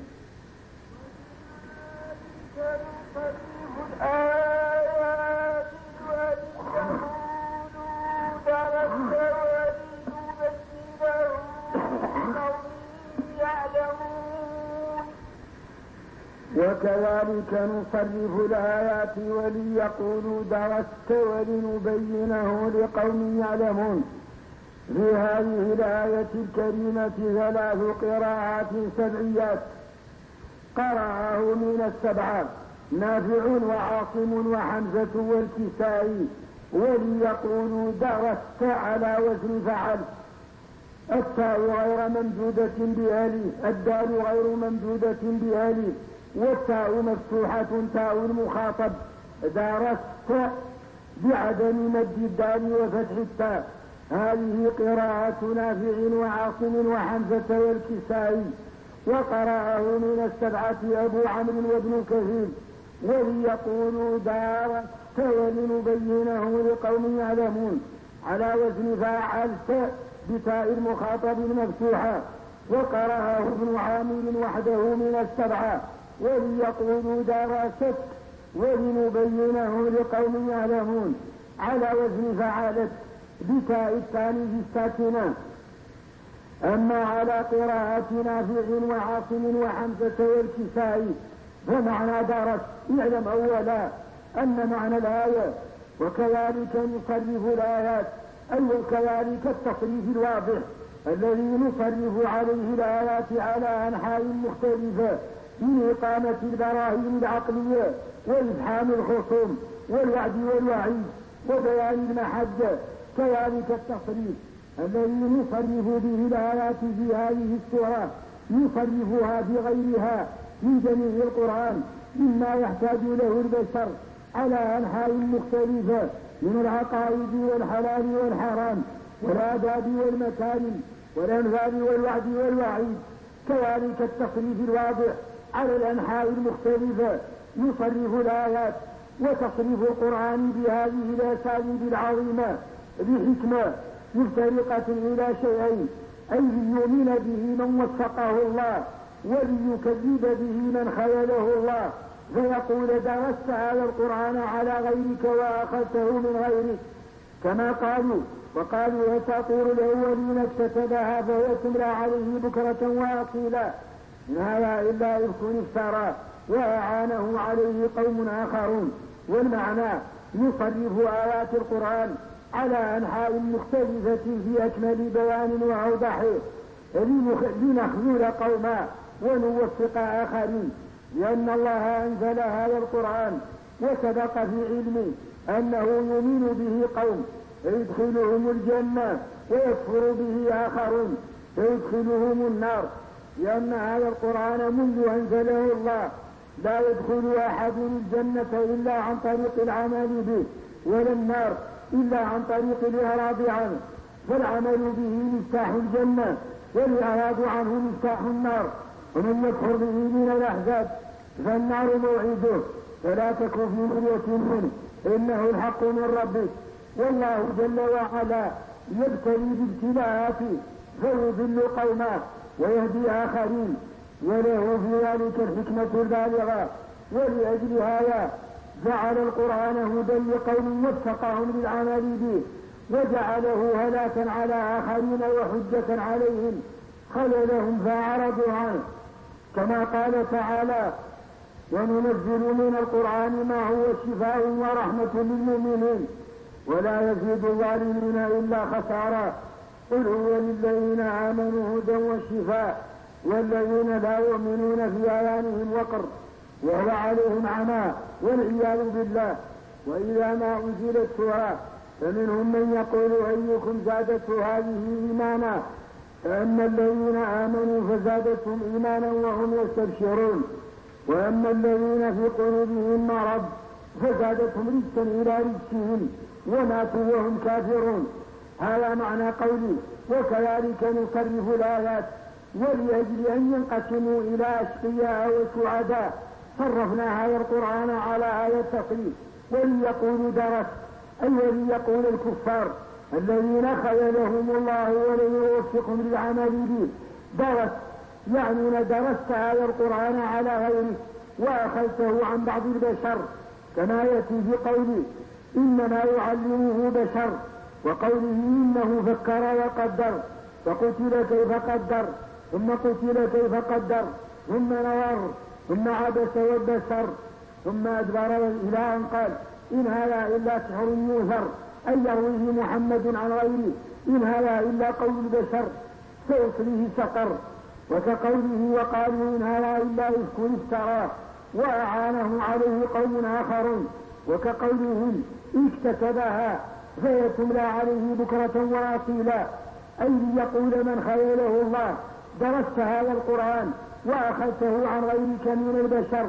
وكذلك نصرف الآيات وليقولوا درست ولنبينه لقوم يعلمون. في هذه الآية الكريمة ثلاث قراءات سبعيات قرأه من السبعة نافع وعاصم وحمزة والكسائي. وليقولوا درست على وزن فعل، التاء غير ممدودة بألف، الدال غير ممدودة بألف، والتاء مفتوحة تاء المخاطب، درست بعدم مد الدال وفتح التاء. هذه قراءة نافع وعاصم وحمزة والكسائي. وقرأه من السبعة أبو عمرو وابن كثير. وليقولوا درست ولنبينه لقوم يعلمون على وزن فعلت بتاء المخاطب المفتوحة. وقرأه ابن عامر وحده من السبعة. وليقولوا درست ولنبينه لقوم يعلمون على وزن فعلت بتاء الثاني الساكنة. أما على قراءة نافع وعاصم وحمزة والكسائي فمعنى درس اعلم أولا أن معنى الآية وكذلك نصرف الآيات، أي وكذلك التصريف الواضح الذي نصرف عليه الآيات على أنحاء مختلفة من إقامة البراهين العقلية وإفحام الخصوم والوعد والوعيد وبيان المحجة. كذلك التصريف الذي نصرف به الآيات في هذه السورة نصرفها في غيرها من جميع القرآن مما يحتاج له البشر على أنحاء مختلفة من العقائد والحلال والحرام والآداب والمكارم والأنفال والوعد والوعيد. كذلك التصريف الواضح على الأنحاء المختلفة نصرف الآيات وتصريف القرآن بهذه الأساليب العظيمة بحكمة مفترقة إلى شيئين، أي ليؤمن به من وفقه الله وليكذب به من خذله الله. فيقول درست هذا القرآن على غيرك وأخذته من غيرك كما قالوا. وقالوا أساطير الأولين اكتسبها فهي تملى عليه بكرة وأصيلا، إن هذا إلا إفك افترى وأعانه عليه قوم آخرون. والمعنى يصرف آيات القرآن على أنحاء مختلفة في أكمل بيان وأوضحه لنخذل قوما ونوفق آخرين، لأن الله أنزل هذا القرآن وسبق في علمه أنه يؤمن به قوم فيدخلهم الجنة ويكفر به آخرون فيدخلهم النار، لأن هذا القرآن منذ أنزله الله لا يدخل أحد الجنة إلا عن طريق العمل به، ولا النار إلا عن طريق الإعراض عنه، فالعمل به مفتاح الجنة والإعراض عنه مفتاح النار. ومن يكفر به من الأحزاب فالنار موعده، فلا تك في مرية منه إنه الحق من ربك. والله جل وعلا يبتلي بالابتلاءات فيضل قوما ويهدي آخرين، وله في ذلك الحكمة البالغة. ولأجل هذا جعل القرآن هدى لقوم وفقهم للعمل به، وجعله هلاكا على آخرين وحجة عليهم خذلهم فأعرضوا عنه، كما قال تعالى: وننزل من القرآن ما هو شفاء ورحمة للمؤمنين ولا يزيد الظالمين إلا خسارا. قل هو للذين آمنوا هدى وشفاء والذين لا يؤمنون في آذانهم وقر وهو عليهم عمى والعياذ بالله. وإذا ما أنزلت سورة فمنهم من يقول أيكم زادته هذه إيمانا، فأما الذين آمنوا فزادتهم إيمانا وهم يستبشرون، وأما الذين في قلوبهم مرض فزادتهم رجسا إلى رجسهم وماتوا وهم كافرون. هذا معنى قولي: وكذلك نصرف الآيات ولأجل أن ينقسموا إلى أشقياء وسعداء صرفنا هذا القرآن على آية التصريف، وليقولوا درس، أي وليقول الكفار الذين خذلهم الله ولم يوفقهم للعمل به درس، يعني درست هذا القرآن على غيره وأخذته عن بعض البشر، كما يأتي في قوله: إنما يعلمه بشر، وقوله: إنه فكر وقدر، فقتل كيف قدر، ثم قتل كيف قدر، ثم نظر، ثم عبس وبشر، ثم أدبر إلى أن قال: إن هذا إلا سحر يؤثر، أي يرويه محمد عن غيره، إن هذا إلا قول البشر سيصليه سقر. وكقوله: وقالوا إن هذا إلا إفك افتراه وأعانه عليه قوم آخرون، وكقولهم: اكتسبها فهي تملى عليه بكرة وأصيلا، أي ليقول من خيله الله: درست هذا القرآن وأخذته عن غيرك من البشر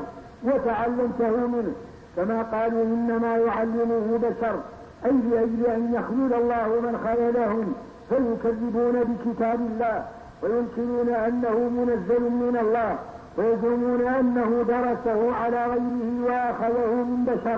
وتعلمته منه، كما قالوا: إنما يعلمه بشر، أي لأجل أن يخذل الله من خذلهم فيكذبون بكتاب الله وينكرون أنه منزل من الله ويزعمون أنه درسه على غيره وأخذه من بشر.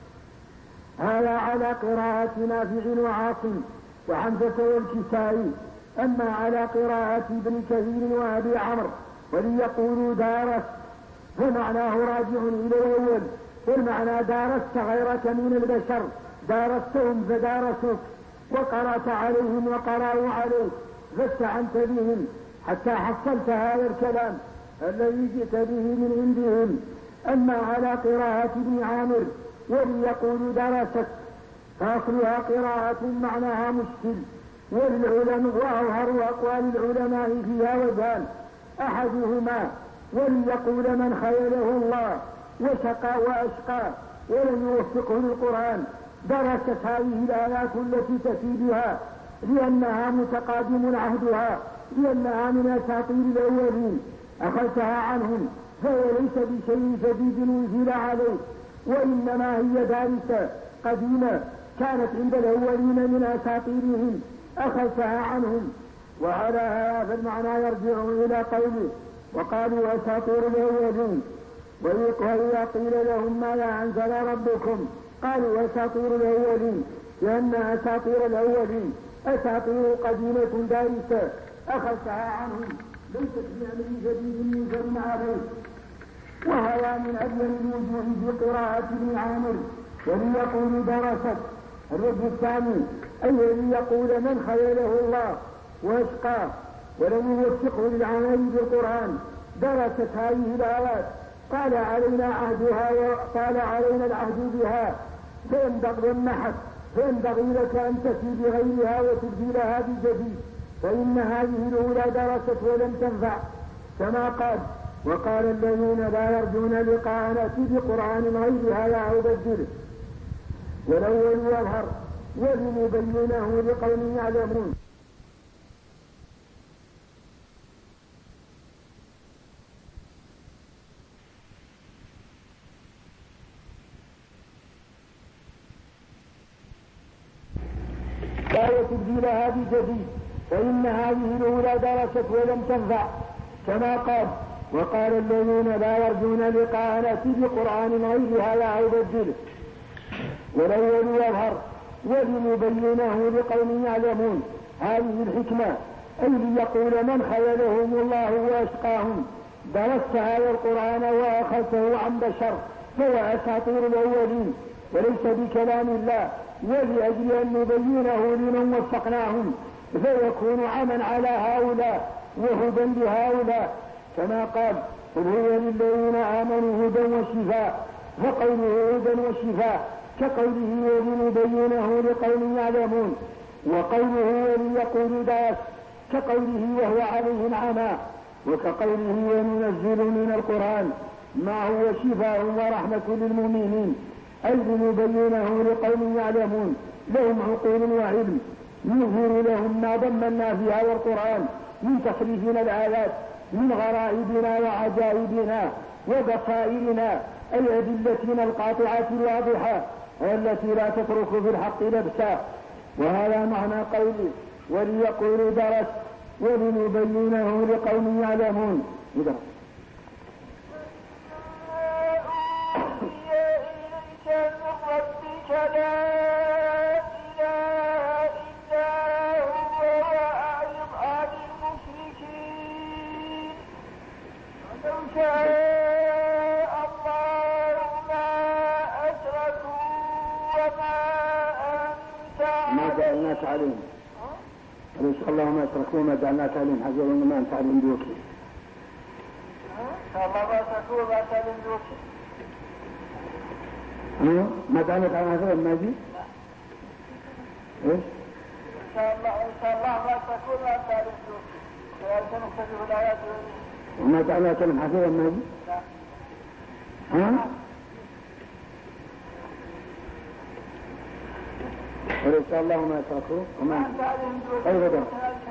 هذا على قراءة نافع وعاصم وحمزة والكسائي. أما على قراءة ابن كثير وأبي عمرو وليقولوا دارست فمعناه راجع إلى الأول، والمعنى دارست غيرك من البشر، دارستهم فدارسوك، وقرأت عليهم وقرأوا عليك، فاستعنت بهم حتى حصلت هذا الكلام الذي جئت به من عندهم. أما على قراءة ابن عامر وليقولوا درست فأصلها قراءة معناها مشكل، والعلماء وأظهر أقوال العلماء فيها وجهان: أحدهما وليقول من خيله الله وشقى وأشقى ولم يوفقه للقرآن درست هذه الآيات التي تأتي بها لأنها متقادم عهدها، لأنها من أساطير الأولين أخذتها عنهم، فهي ليس بشيء جديد أنزل عليه، وإنما هي دارسة قديمة كانت عند الأولين من أساطيرهم أخذتها عنهم. وعلى هذا المعنى يرجع إلى قوله: وقالوا أساطير الأولين. وإذا قيل لهم ماذا أنزل ربكم قالوا أساطير الأولين، لأن أساطير الأولين أساطير قديمة دارسة أخذتها عنهم، ليست بأمر جديد منزل عليه. وهذا من أبين الوجوه في قراءة ابن عامر وليقول درست. الوجه الثاني أي ليقول من خيله الله واشقاه ولم يوفقه للعمل بالقرآن درست هذه الآيات قال علينا عهدها وقال علينا العهد بها فينبغي النحت فينبغي لك أن تفي بغيرها وتبدلها بجديد فإن هذه الأولى درست ولم تنفع كما قال وقال الذين لا يرجون لقاء نأتي بقرآن غير هذا أو بدله والأول يظهر ولنبينه لقوم يعلمون. لا وتبديلها بجديد فإن هذه الأولى درست ولم تنفع كما قال وقال الذين لا يرجون لقاء نأتي بقرآن غير هذا أو بدله والأول يظهر ولنبينه لقوم يعلمون. هذه الحكمة أي ليقول من خيلهم الله وأشقاهم درست هذا القرآن وأخذته عن بشر فهو أساطير الأولين وليس بكلام الله ولأجل أن نبينه لمن وفقناهم فيكون عمى على هؤلاء وهدى لهؤلاء كما قال قل هو للذين آمنوا هدى وشفاء فقوله هدى وشفاء كقوله ولنبينه لقوم يعلمون وقوله وليقول داس كقوله وهو عليهم عمى وكقوله وننزل من القرآن ما هو شفاء ورحمة للمؤمنين أي لنبينه لقوم يعلمون لهم عقول وعلم يظهر لهم ما ضمنا في هذا القرآن من تصريفنا الآيات من غرائبنا وعجائبنا وبصائرنا أي أدلتنا القاطعة الواضحة التي لا تترك في الحق لبسا. وهذا معنى قوله وليقول درس ولنبينه لقوم يعلمون. جعلناك عليهم إن شاء الله ما يتركوا ما جعلناك عليهم حجر وما أنت عليهم بوكيل إن شاء الله ما يتركوا ما أنت عليهم بوكيل ما جعلناك على هذا الماجي إيش إن شاء الله إن شاء الله ما يتركوا ما أنت عليهم بوكيل ويأتي نختلف الآيات وما جعلناك عليهم حجر الماجي ها وإن شاء الله ما يتركوه وما أي غدا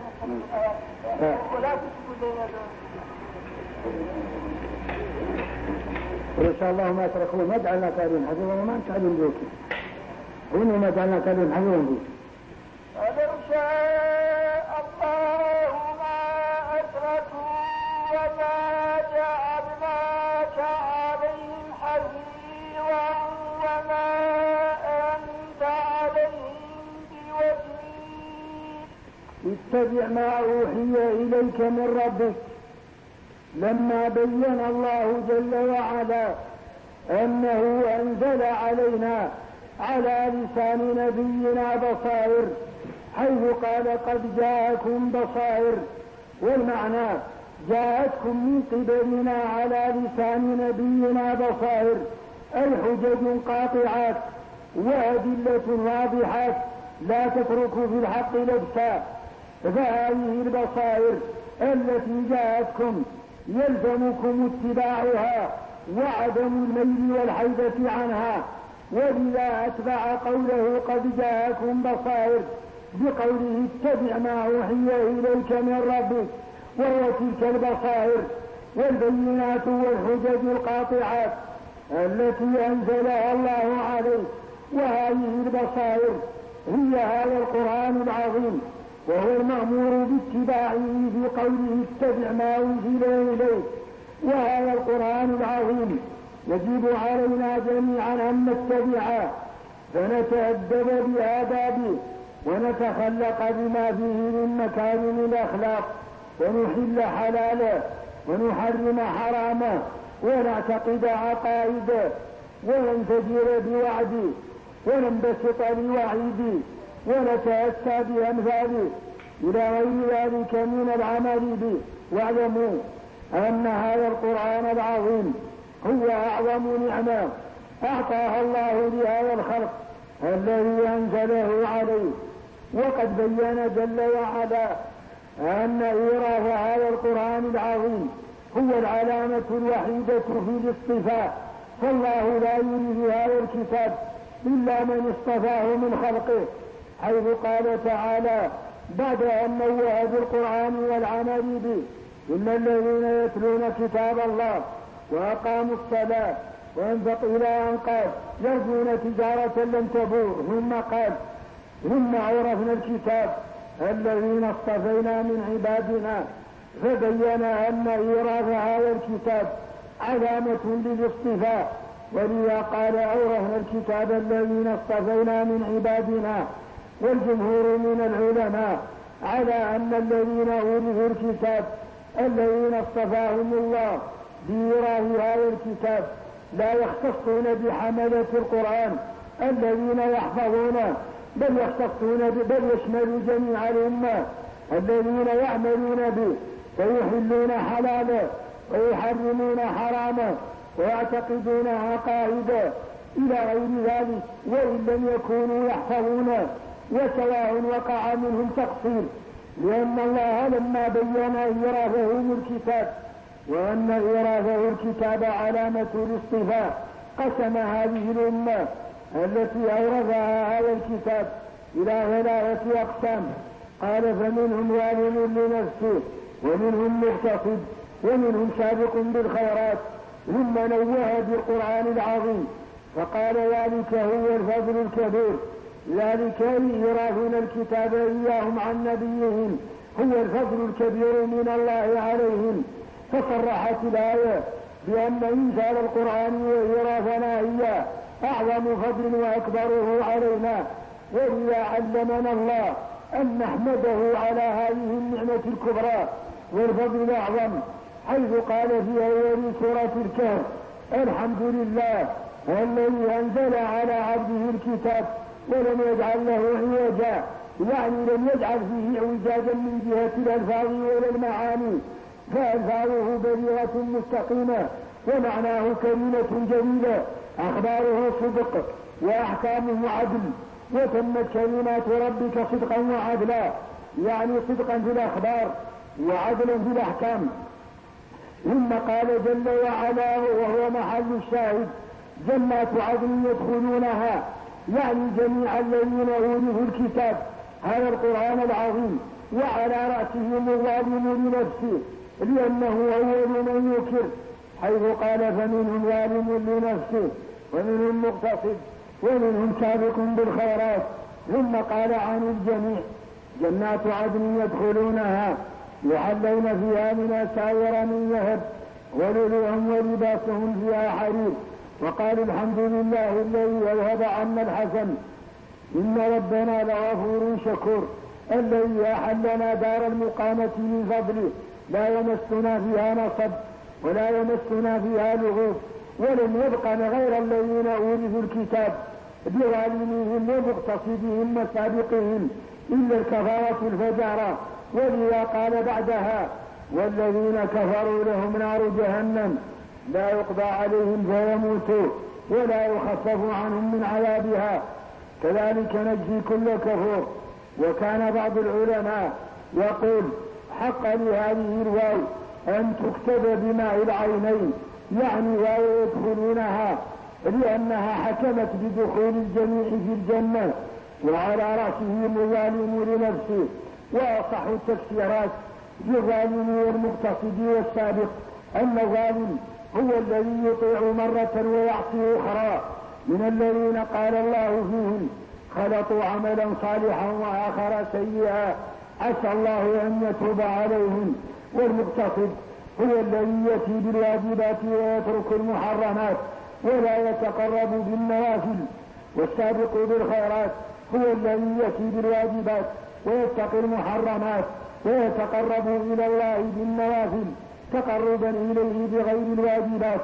وإن شاء الله ما يتركوه ما جعلنا كارين حجرا وما أنت عليهم بوكي هنا ما جعلنا كارين حجرا بوكي ولو شاء الله ما أتركوا وما جعلناك عليهم حفيظا وما اتبع ما أوحي إليك من ربك. لما بين الله جل وعلا أنه أنزل علينا على لسان نبينا بصائر حيث قال قد جاءكم بصائر والمعنى جاءتكم من قبلنا على لسان نبينا بصائر أي حجج قاطعات وأدلة واضحات لا تترك في الحق لبسا. فهذه البصائر التي جاءتكم يلزمكم اتباعها وعدم الميل والحيدة عنها ولذا أتبع قوله قد جاءكم بصائر بقوله اتبع ما أوحي إليك من ربك وهو تلك البصائر والبينات والحجج القاطعات التي أنزلها الله عليه. وهذه البصائر هي هذا القرآن العظيم وهو المأمور باتباعه في قوله اتبع ما أنزل إليك. وهذا القرآن العظيم يجب علينا جميعا أن نتبعه فنتأدب بآدابه ونتخلق بما فيه من مكارم الأخلاق ونحل حلاله ونحرم حرامه ونعتقد عقائده وننتجر بوعدي وننبسط لوعيدي ونتأسى بأمثاله إلى غير ذلك من العمل به. واعلموا أن هذا القرآن العظيم هو أعظم نعمة أعطاها الله لهذا الخلق الذي أنزله عليه. وقد بين جل وعلا أن إيراث هذا القرآن العظيم هو العلامة الوحيدة في الاصطفاء، فالله لا يريد هذا الكتاب إلا من اصطفاه من خلقه، حيث قال تعالى بعد أن نوه بالقرآن والعمل به: إن الذين يتلون كتاب الله وأقاموا الصلاة وأنفقوا إلى أن قال يرجون تجارة لن تبور، ثم قال ثم عرفنا الكتاب الذين اصطفينا من عبادنا، فبين أن إيراث هذا الكتاب علامة للاصطفاء، ولذا قال أورثنا الكتاب الذين اصطفينا من عبادنا. والجمهور من العلماء على أن الذين أورثوا الكتاب الذين اصطفاهم الله بإيراث هذا الكتاب لا يختصون بحملة القرآن الذين يحفظونه، بل يختصون بل يشمل جميع الأمة الذين يعملون به ويحلون حلاله ويحرمون حرامه ويعتقدون عقائده إلى غير ذلك، وإن لم يكونوا يحفظونه، وسواء وقع منهم تقصير، لأن الله لما بين إيراثه الكتاب وأن إيراثه الكتاب علامة الاصطفاء قسم هذه الأمة التي أورثها هذا الكتاب إلى ثلاثة أقسام. قال: فمنهم ظالم لنفسه ومنهم مقتصد ومنهم سابق بالخيرات، ثم نوه بالقرآن العظيم فقال: ذلك هو الفضل الكبير، ذلك إيراثنا الكتاب إياهم عن نبيهم هو الفضل الكبير من الله عليهم. فصرحت الآية بأن إنزال القرآن وإيراثنا إياه أعظم فضل وأكبره علينا، ولذا علمنا الله أن نحمده على هذه النعمة الكبرى والفضل الأعظم، حيث قال في أول سورة الكهف: الحمد لله الذي أنزل على عبده الكتاب ولم يجعل له عوجا، يعني لم يجعل فيه اعوجاجا من جهة الألفاظ ولا المعاني، فألفاظه بليغة مستقيمة ومعناه كلمة جميلة، أخباره صدق وأحكامه عدل، وتمت كلمات ربك صدقا وعدلا، يعني صدقا في الأخبار وعدلا في الأحكام. ثم قال جل وعلا وهو محل الشاهد: جنات عدن يدخلونها، يعني جميع الذين أورثوا الكتاب هذا القرآن العظيم، وعلى رأسهم الظالم لنفسه لأنه أول من يكر، حيث قال: فمنهم ظالم لنفسه ومنهم مقتصد ومنهم سابق بالخيرات. ثم قال عن الجميع: جنات عدن يدخلونها يحلون فيها من أساور من ذهب ولؤلؤهم ولباسهم فيها حرير. وقال: الحمد لله الذي أذهب عنا الحزن إن ربنا لغفور شكور، الذي أحلنا دار المقامة من فضله، لا يمسنا فيها نصب ولا يمسنا فيها لغوب، ولم يبق غير الذين أورثوا الكتاب بظالمهم ومقتصدهم وسابقهم إلا الكفرة الفجرة. ولذا قال بعدها: والذين كفروا لهم نار جهنم لا يقضى عليهم فيموتوا ولا يخفف عنهم من عذابها كذلك نجزي كل كفور. وكان بعض العلماء يقول: حق لهذه الواو أن تكتب بماء العينين، يعني واو يدخلونها، لأنها حكمت بدخول الجميع في الجنة وعلى رأسهم الظالم لنفسه. وأصح التفسيرات للظالم والمقتصد والسابق أن الظالم هو الذي يطيع مرة ويعصي أخرى، من الذين قال الله فيهم: خلطوا عملا صالحا وآخر سيئا عسى الله أن يتوب عليهم. والمقتصد هو الذي يأتي بالواجبات ويترك المحرمات ولا يتقرب بالنوافل. والسابق بالخيرات هو الذي يأتي بالواجبات ويتقي المحرمات ويتقرب إلى الله بالنوافل. تقربا إليه بغير الواجبات.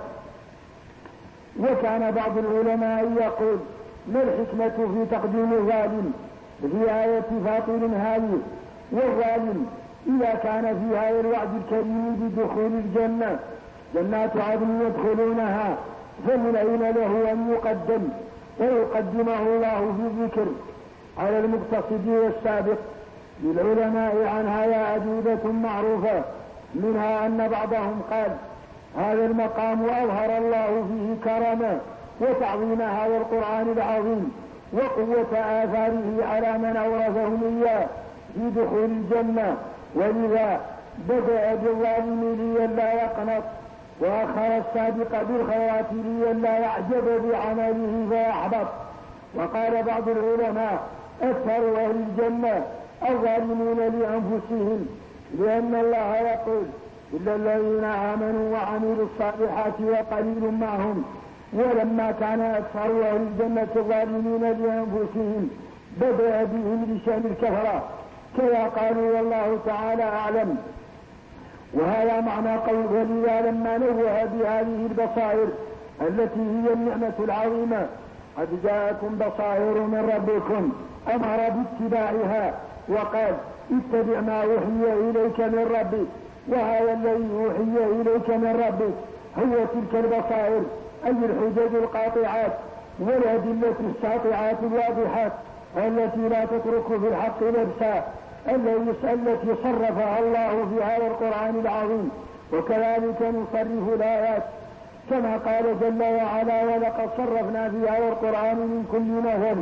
وكان بعض العلماء يقول: ما الحكمة في تقديم الظالم في آية فاطر هذه؟ والظالم إذا كان في هذا الوعد الكريم بدخول الجنة جنات عدن يدخلونها، فمن أين له أن يقدم ويقدمه الله في الذكر على المقتصد والسابق؟ للعلماء عن هذا أدلة معروفة، منها أن بعضهم قال: هذا المقام أظهر الله فيه كرمه وتعظيم هذا القرآن العظيم وقوة آثاره على من أورثهم إياه في دخول الجنة، ولذا بدأ بالظالم لئلا يقنط، وأخر السابق بالخيرات لئلا يعجب بعمله فيحبط. وقال بعض العلماء: أكثر أهل الجنة الظالمون لأنفسهم، لأن الله يقول: إلا الذين آمنوا وعملوا الصالحات وقليل معهم. ولما كان أكثر أهل الجنة الظالمين لأنفسهم بدأ بهم لشأن الكفرة كما قالوا والله تعالى أعلم. وهذا معنى قول: ولذا لما نوه بهذه البصائر التي هي النعمة العظيمة: قد جاءكم بصائر من ربكم، أمر باتباعها وقال: اتبع ما أوحي إليك من ربك. وهذا الذي أوحي إليك من ربك هو تلك البصائر، أي الحجج القاطعات والأدلة الساطعات الواضحات التي لا تترك في الحق لبسا، التي صرفها الله في هذا القرآن العظيم. وكذلك نصرف الآيات كما قال جل وعلا: ولقد صرفنا في هذا القرآن من كل مثل.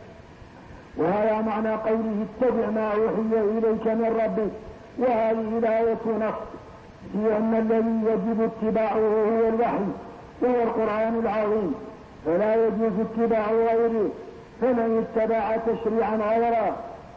وهذا معنى قوله: اتبع ما أوحي إليك من ربك. وهذه الآية نص في أن الذي يجب اتباعه هو الوحي وهو القرآن العظيم، فلا يجوز اتباع غيره. فمن اتبع تشريعا غيره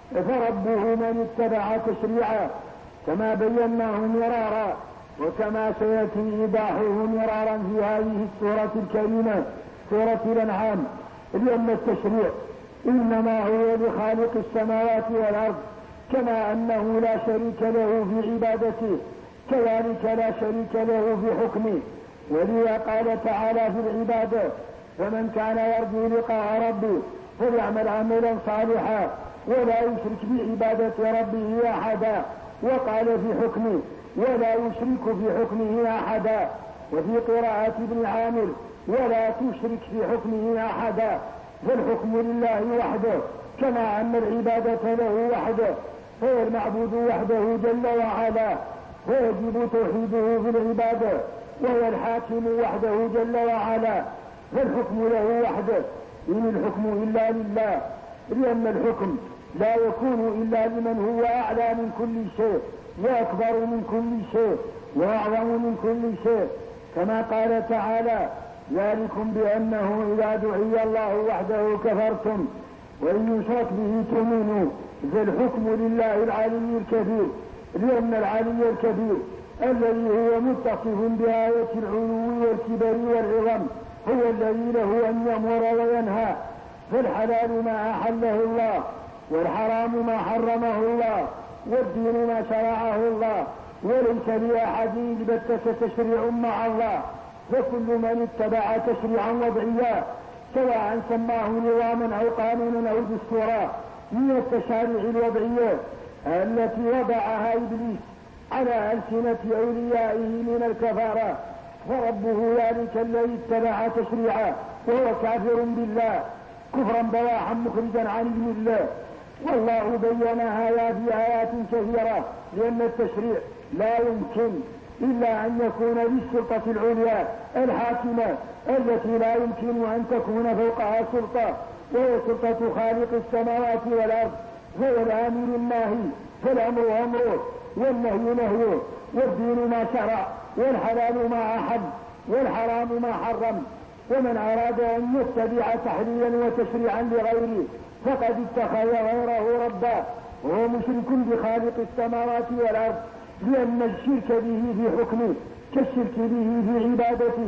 فربه من اتبع تشريعا، كما بيناه مرارا وكما سيأتي إيضاحه مرارا في هذه السورة الكريمة سورة الأنعام. لأن التشريع إنما هو لخالق السماوات والأرض، كما أنه لا شريك له في عبادته كذلك لا شريك له في حكمه. ولذا قال تعالى في العبادة: فمن كان يرجو لقاء ربه فليعمل عملا صالحا ولا يشرك بعبادة ربه أحدا. وقال في حكمه: ولا يشرك في حكمه أحدا. وفي قراءة ابن عامر: ولا تشرك في حكمه أحدا. فالحكم لله وحده، كما أن العبادة له وحده، هو المعبود وحده جل وعلا، ويجب توحيده في العبادة، وهو الحاكم وحده جل وعلا، فالحكم له وحده، إن الحكم إلا لله، لأن الحكم لا يكون إلا لمن هو أعلى من كل شيء وأكبر من كل شيء وأعظم من كل شيء، كما قال تعالى: ذلكم بأنه إذا دعي الله وحده كفرتم وإن يشرك به تؤمنوا. فالحكم لله العلي الكبير، لأن العلي الكبير الذي هو متصف بآية العلو والكبر والعظم هو الذي له أن يأمر وينهى. فالحلال ما أحله الله، والحرام ما حرمه الله، والدين ما شرعه الله، وليس لأحد البتة تشريع مع الله. فكل من اتبع تشريعا وضعيا سواء سماه نظاما أو قانونا أو دستورا من التشاريع الوضعية التي وضعها إبليس على ألسنة أوليائه من الكفارة، فربه ذلك الذي اتبع تشريعا وهو كافر بالله كفرا بواحا مخرجا عن ابن الله. والله بين هذا في آيات كثيرة، لأن التشريع لا يمكن إلا أن يكون للسلطة العليا الحاكمة التي لا يمكن أن تكون فوقها سلطة، وهي سلطة خالق السماوات والأرض، هو الآمر الناهي، فالأمر أمره والنهي نهيه، والدين ما شرع، والحلال ما أحل، والحرام ما حرم. ومن أراد أن يتبع تحليلا وتشريعا لغيره فقد اتخذ غيره ربا، وهو مشرك بخالق السماوات والأرض، لأن الشرك به في حكمه كالشرك به في عبادته.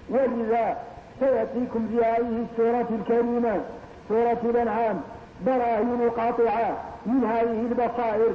ولذا سيأتيكم في هذه السورة الكريمة سورة الأنعام براهين قاطعة من هذه البصائر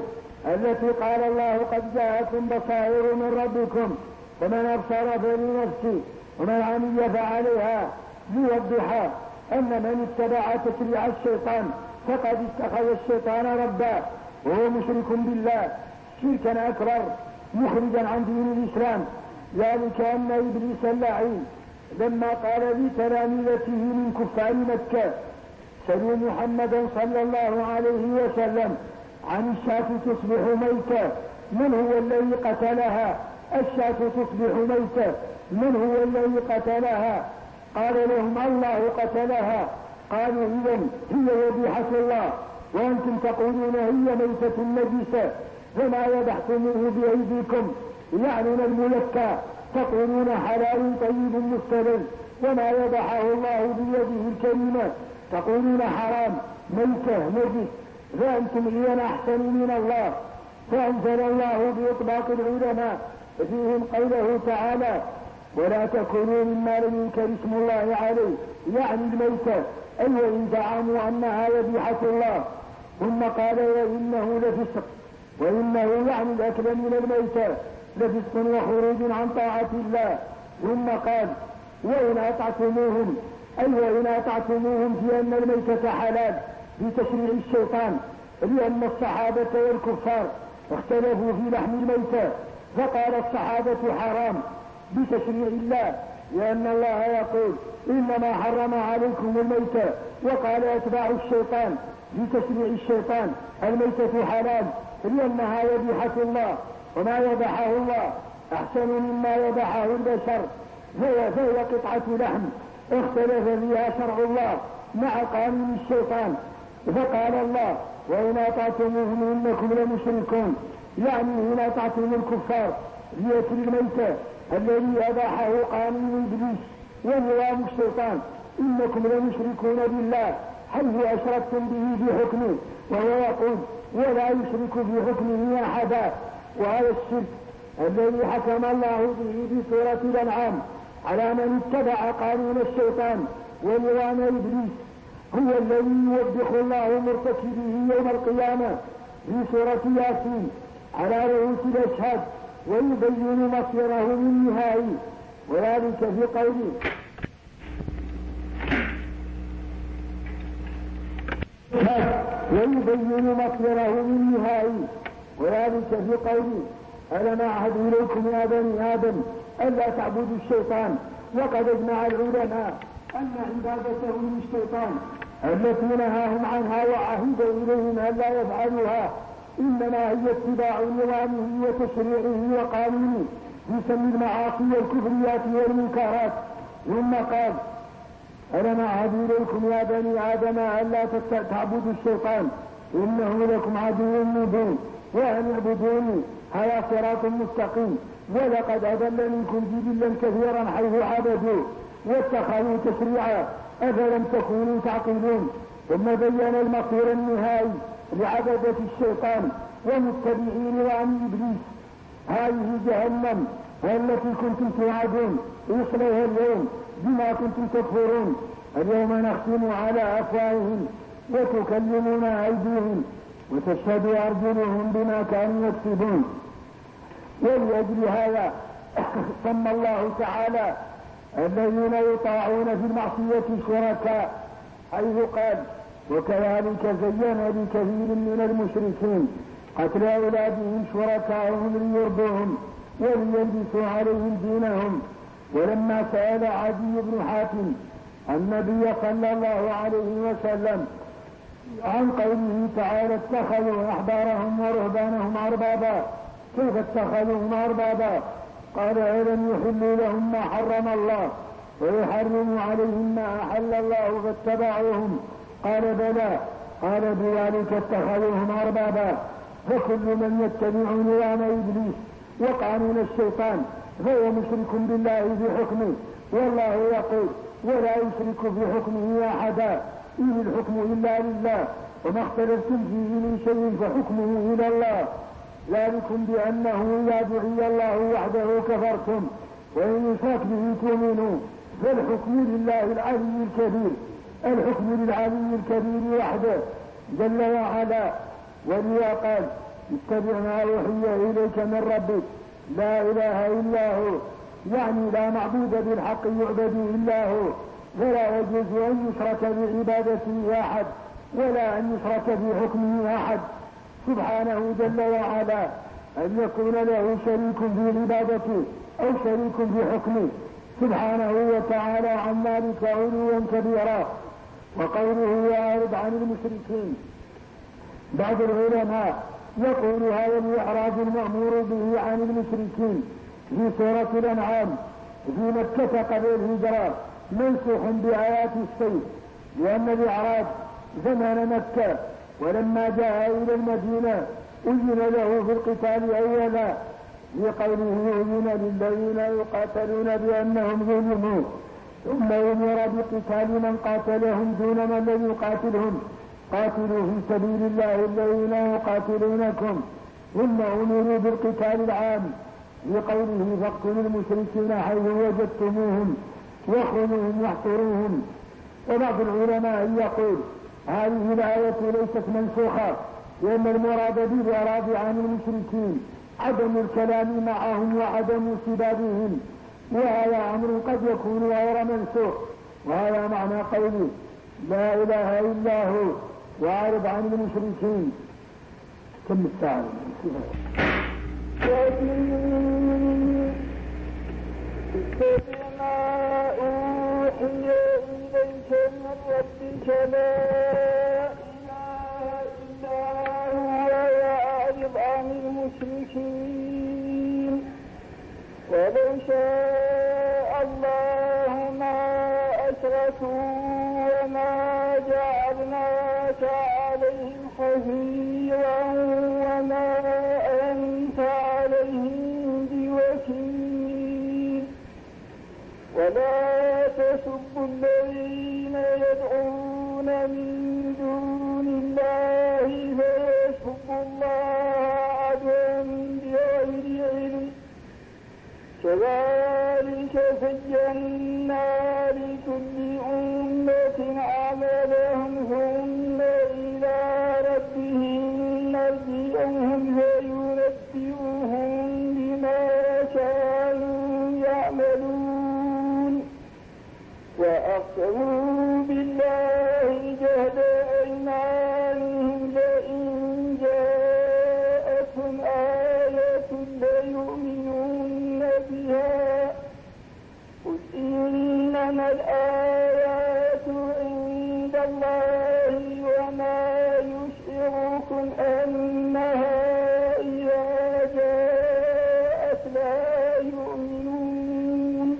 التي قال الله قد جاءكم بصائر من ربكم فمن أبصر فلنفسه ومن عمي فعليها، ليوضح أن من اتبع تشريع الشيطان فقد اتخذ الشيطان ربا وهو مشرك بالله شركا أكبر مخرجا عن دين الإسلام. ذلك أن إبليس اللعين لما قال لتلامذته من كفار مكة سلوا محمدا صلى الله عليه وسلم عن الشاة تصبح ميتة من هو الذي قتلها؟ الشاة تصبح ميتة من هو الذي قتلها؟ قال لهم الله قتلها. قالوا إذن هي ذبيحة الله وأنتم تقولون هي ميتة نجسة فما ذبحتموه بأيديكم يعني الملكى تقولون حلال طيب مستلل وما ذبحه الله بيده الكريمة تقولون حرام ميتة نجس فأنتم إذن أحسن من الله. فأنزل الله بإطلاق العلماء فيهم قوله تعالى ولا تكونوا مما لم ينكر اسم الله عليه يعني الميتة أي وإن زعموا أنها ذبيحة الله. ثم قال وإنه لفسق وإنه يعني الأكل من الميتة لفسق وخروج عن طاعة الله. ثم قال وإن أطعتموهم أي وإن أطعتموهم في أن الميتة حلال بتشريع الشيطان لأن الصحابة والكفار اختلفوا في لحم الميتة فقال الصحابة حرام بتشريع الله لأن الله يقول إنما حرم عليكم الميتة وقال أتباع الشيطان بتشريع الشيطان الميتة حلال لأنها ذبيحة الله وما يذبحه الله أحسن مما يذبحه البشر فهي, فهي قطعة لحم اختلف فيها شرع الله مع قانون الشيطان. فقال الله وإن أطعتموهم إنكم لمشركون يعني إن أطعتم الكفار ليأكل الميتة الذي أباحه قانون إبليس ونظام الشيطان إنكم لمشركون بالله حيث أشركتم به بحكمه وهو يقول ولا يشرك في حكمه أحدا. وهذا الشرك الذي حكم الله به في سورة الأنعام على من اتبع قانون الشيطان ونظام إبليس هو الذي يوبخ الله مرتكبه يوم القيامة في سورة ياسين على رؤوس الأشهاد ويبين مصيره من نهائي. وذلك في قوله ويبين مصيره من نهائي. وذلك في قوله ألم أعهد إليكم يا بني آدم ألا تعبدوا الشيطان وقد اجمع العلماء أن عبادته للشيطان التي نهاهم عنها وعهد إليهم ألا يفعلوها إنما هي اتباع نظامه وتشريعه وقانونه بسم المعاصي والكفريات والمنكرات. ثم قال ألم أعهد إليكم يا بني آدم ألا تعبدوا الشيطان إنه لكم عدو مبين وأن اعبدوني هذا صراط مستقيم ولقد أضل منكم جبلا كثيرا حيث عبدوا واتخذوا تشريعا أفلم تكونوا تعقلون. ثم بين المصير النهائي لعبدة الشيطان ومتبعي نظام إبليس هذه جهنم التي كنتم توعدون اصلوها اليوم بما كنتم تكفرون اليوم نختم على أفواههم وتكلمنا أيديهم وتشهد أرجلهم بما كانوا يكسبون. ولأجل هذا سمى الله تعالى الذين يطاعون في المعصية شركاء حيث قال وكذلك زين لكثير من المشركين قتل أولادهم شركاءهم ليرضوهم وليلبسوا عليهم دينهم. ولما سأل عدي بن حاتم النبي صلى الله عليه وسلم عن قوله تعالى اتخذوا أحبارهم ورهبانهم أربابا كيف اتخذوهم أربابا قال ألم يحلوا لهم ما حرم الله ويحرموا عليهم ما أحل الله فاتبعوهم قال بلى قال بذلك اتخذوهم أربابا. فكل من يتبع نظام إبليس وقانون الشيطان فهو مشرك بالله بحكمه والله يقول ولا يشرك في حكمه أحدا إن الحكم إلا لله وما اختلفتم فيه من شيء فحكمه إلى الله ذلكم بأنه إذا دعي الله وحده كفرتم وإن يشرك به تؤمنوا فالحكم لله العلي الكبير الحكم للعلي الكبير وحده جل وعلا. ولذا قال اتبع ما أوحي إليك من ربك لا إله إلا هو، يعني لا معبود بالحق يعبد إلا هو، ولا يجوز أن يشرك بعبادته أحد ولا أن يشرك في حكمه أحد سبحانه جل وعلا أن يكون له شريك في عبادته أو شريك في حكمه سبحانه وتعالى عن ذلك علوا كبيرا. وقوله وأعرض عن المشركين، بعض العلماء يقول هذا الإعراض المأمور به عن المشركين في سورة الأنعام في مكة قبل الهجرة منسوخ بآيات السيف، لأن الإعراض زمان مكة، ولما جاء إلى المدينة أذن له في القتال أولا لقوله أذن للذين يقاتلون بأنهم ظلموا، ثم أمر بقتال من قاتلهم دون من لم يقاتلهم قاتلوا في سبيل الله الذين يقاتلونكم، ثم أمروا بالقتال العام لقوله فاقتلوا المشركين حيث وجدتموهم وخذوهم واحصروهم. وبعض العلماء يقول هذه الآية ليست منسوخة، لأن المراد بالإعراض عن المشركين عدم الكلام معهم وعدم سبابهم، وهذا أمر قد يكون غير منسوخ، وهذا معنى قوله لا إله إلا هو وأعرض عن المشركين. كم الساعة؟ اتبع ما أوحي إليك من ربك لا إله إلا هو وأعرض عن المشركين. ولو شاء الله ما أشركوا وما جعلناك عليهم حفيظا وما أنت عليهم بوكيل. ولا تسبوا الذين يدعون من دون الله فيسبوا الله عدوا بغير علم، كذلك زينا لكل أمة عملهم ثم إلى ربهم مرجعهم فينبئهم بما كانوا يعملون. وأقسموا بالله جهد أيمانهم لئن جاءتهم آية ليؤمنون بها، قل إنما الآيات عند الله وما يشعركم أنها إذا جاءت لا يؤمنون.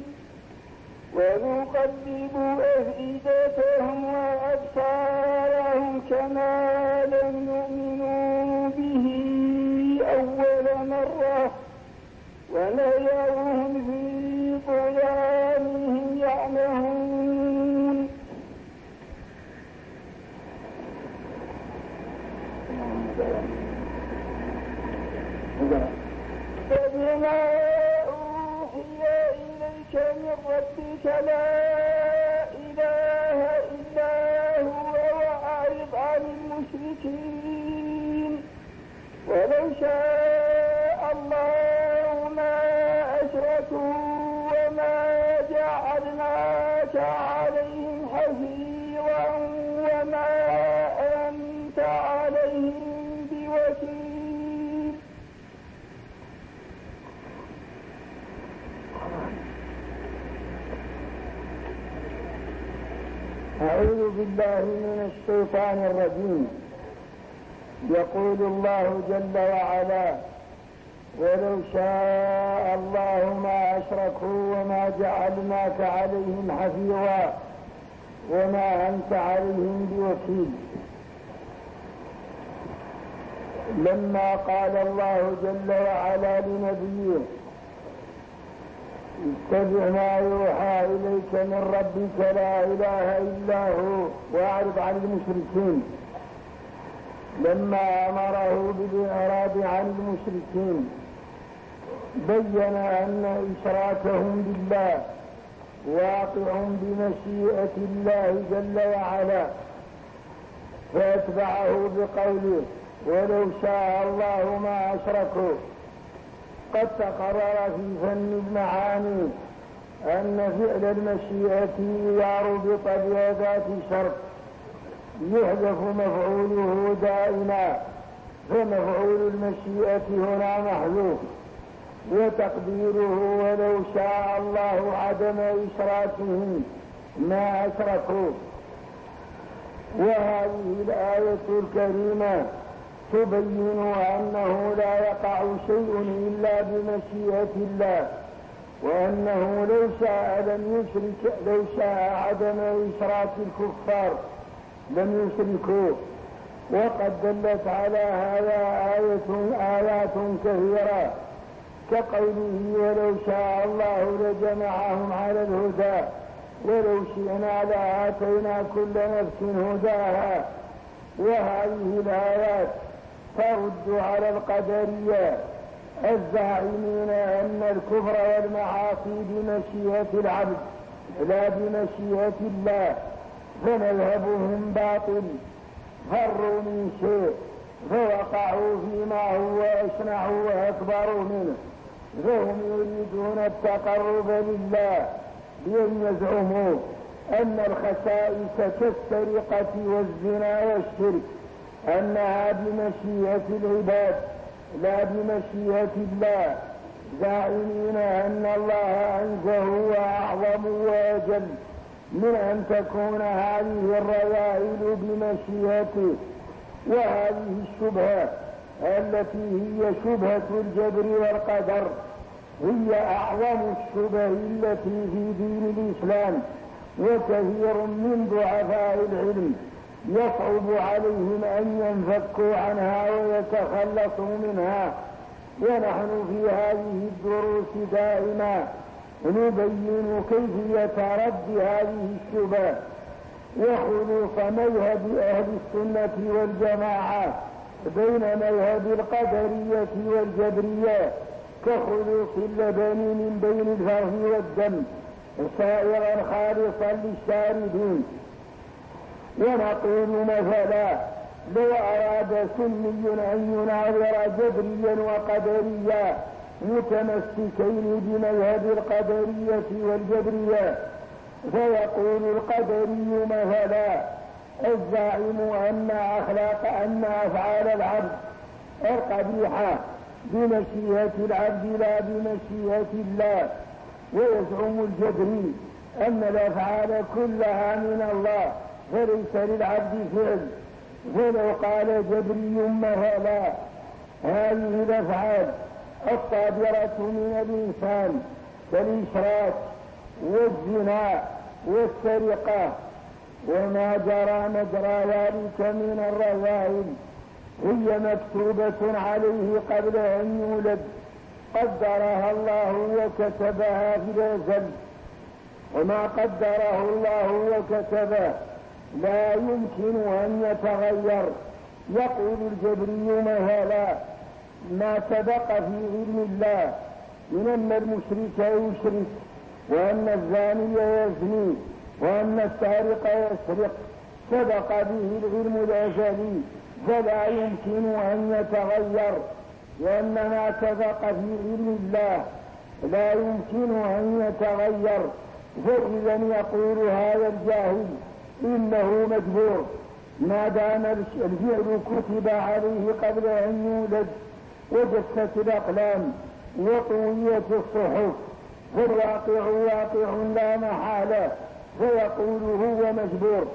ونقلب أفئدتهم وأبصارهم كما لم يؤمنوا به أول مرة ونذرهم في طغيانهم يعمهون. فبما أوحي إليك من ربك لا إله إلا هو وأعرض عن المشركين. ولو شاء الله ما أشركوا وما جعلناك عليهم حفيظا وما أنت عليهم بوكيل. أعوذ بالله من الشيطان الرجيم. يقول الله جل وعلا ولو شاء الله ما أشركوا وما جعلناك عليهم حفيظا وما أنت عليهم بوكيل. لما قال الله جل وعلا لنبيه اتبع ما يوحى إليك من ربك لا إله إلا هو وأعرض عن المشركين، لما أمره بالإعراض عن المشركين بين أن إشراكهم بالله واقع بمشيئة الله جل وعلا، فأتبعه بقوله ولو شاء الله ما أشركوا. قد تقرر في فن المعاني أن فعل المشيئة إذا ربط بأداة شرط يحذف مفعوله دائما، فمفعول المشيئة هنا محذوف، وتقديره ولو شاء الله عدم إشراكهم ما أشركوا. وهذه الآية الكريمة تبين أنه لا يقع شيء إلا بمشيئة الله، وأنه لو شاء لم يشرك لو شاء عدم إشراك الكفار لم يشركوا. وقد دلت على هذا آية آيات كثيرة كقوله ولو شاء الله لجمعهم على الهدى ولو شئنا لآتينا كل نفس هداها. وهذه الآيات ترد على القدرية الزاعمين أن الكفر والمعاصي بمشيئة العبد لا بمشيئة الله، فمذهبهم باطل، فروا من شيء فوقعوا فيما هو أشنع وأكبر منه، فهم يريدون التقرب لله بأن يزعموا أن الخسائس كالسرقة والزنا والشرك أنها بمشيئة العباد لا بمشيئة الله، زاعمين أن الله أنزه وأعظم وأجل من أن تكون هذه الرذائل بمشيئته. وهذه الشبهة التي هي شبهة الجبر والقدر هي أعظم الشبه التي في دين الإسلام، وكثير من ضعفاء العلم يصعب عليهم أن ينفكوا عنها ويتخلصوا منها. ونحن في هذه الدروس دائما نبين كيفية رد هذه الشبه وخلوص مذهب أهل السنة والجماعة بين مذهب القدرية والجبرية كخلوص اللبن من بين الفرث والدم سائغا خالصا للشاربين. ونقول مثلا لو أراد سني أن يناظر جبريا وقدريا متمسكين بمذهب القدرية والجبرية فيقول القدري مثلا الزاعم أن أخلاق أن أفعال العبد القبيحة بمشيئة العبد لا بمشيئة الله، ويزعم الجبري أن الأفعال كلها من الله فليس للعبد فعل. فلو قال جبري مثلا هذه الأفعال الصادرة من الإنسان كالإشراك والزنا والسرقة وما جرى مجرى ذلك من الرذائل هي مكتوبة عليه قبل أن يولد، قدرها الله وكتبها في الأزل، وما قدره الله وكتبه لا يمكن أن يتغير. يقول الجبري مثلا ما سبق في علم الله من أن المشرك يشرك وأن الزاني يزني وأن السارق يسرق سبق به العلم الأزلي فلا يمكن أن يتغير، وأن ما سبق في علم الله لا يمكن أن يتغير. فإذا يقول هذا الجاهل إنه مجبور ما دام الفعل كتب عليه قبل أن يولد وجفت الأقلام وطويت الصحف فالواقع واقع لا محالة، فيقول هو مجبور.